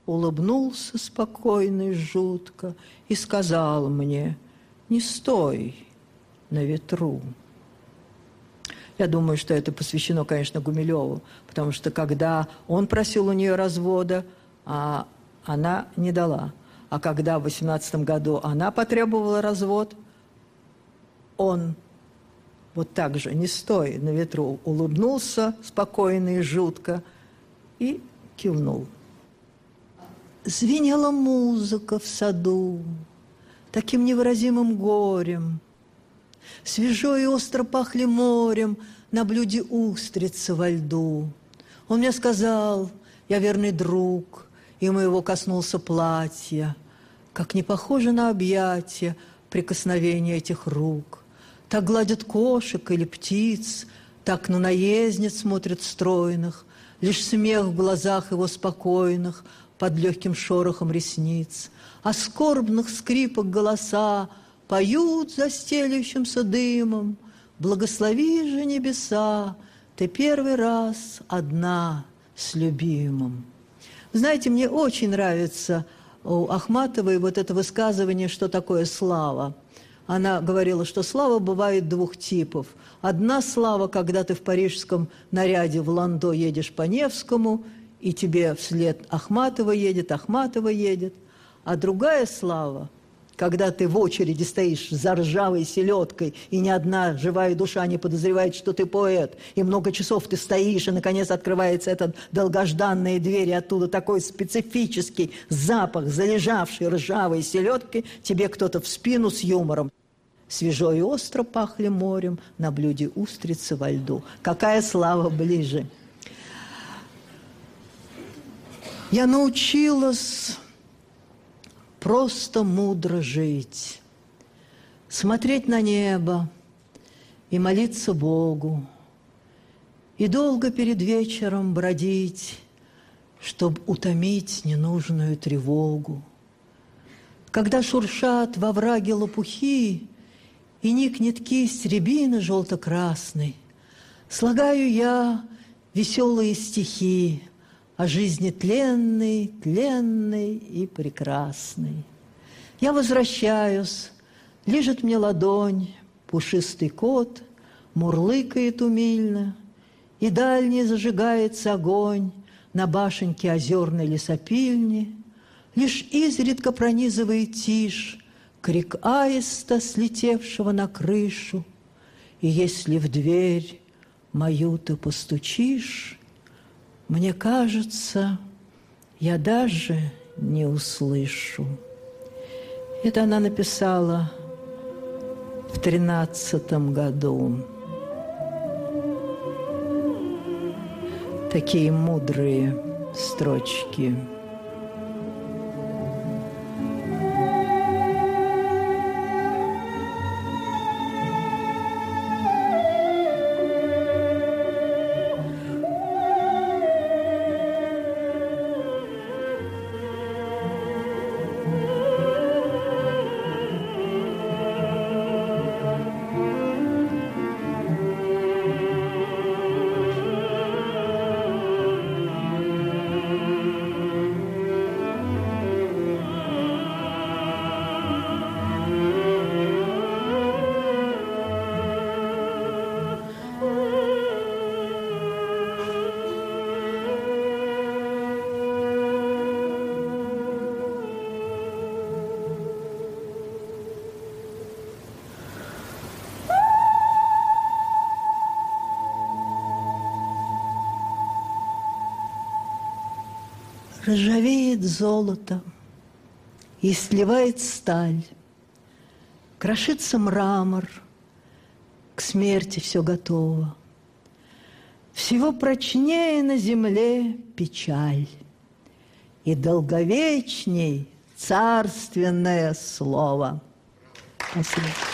улыбнулся спокойно и жутко и сказал мне: «Не стой на ветру». Я думаю, что это посвящено, конечно, Гумилеву, потому что когда он просил у нее развода, она не дала. А когда в 18 году она потребовала развод, он вот так же, не стоя на ветру, улыбнулся спокойно и жутко и кивнул. Звенела музыка в саду таким невыразимым горем. Свежо и остро пахли морем на блюде устрицы во льду. Он мне сказал: «Я верный друг», и моего коснулся платья. Как не похоже на объятия прикосновение этих рук. Так гладят кошек или птиц, так на наездниц смотрят стройных. Лишь смех в глазах его спокойных под легким шорохом ресниц. А скорбных скрипок голоса поют за стелющимся дымом: «Благослови же небеса, ты первый раз одна с любимым». Знаете, мне очень нравится у Ахматовой вот это высказывание, что такое слава. Она говорила, что слава бывает двух типов. Одна слава, когда ты в парижском наряде в ландо едешь по Невскому, и тебе вслед Ахматова едет. А другая слава, когда ты в очереди стоишь за ржавой селедкой, и ни одна живая душа не подозревает, что ты поэт, и много часов ты стоишь, и, наконец, открывается этот долгожданные двери, оттуда такой специфический запах залежавшей ржавой селедки, тебе кто-то в спину с юмором. Свежо и остро пахли морем на блюде устрицы во льду. Какая слава ближе! Я научилась просто мудро жить, смотреть на небо и молиться Богу, и долго перед вечером бродить, чтоб утомить ненужную тревогу. Когда шуршат во враге лопухи и никнет кисть рябины желто-красной, слагаю я веселые стихи о жизни тленной, тленной и прекрасной. Я возвращаюсь, лижет мне ладонь пушистый кот, мурлыкает умильно, и дальний зажигается огонь на башенке озерной лесопильни. Лишь изредка пронизывает тишь крик аиста, слетевшего на крышу. И если в дверь мою ты постучишь, мне кажется, я даже не услышу. Это она написала в 13 году. Такие мудрые строчки. Ржавеет золото и сливает сталь, крошится мрамор, к смерти все готово. Всего прочнее на земле печаль, и долговечней царственное слово. Спасибо.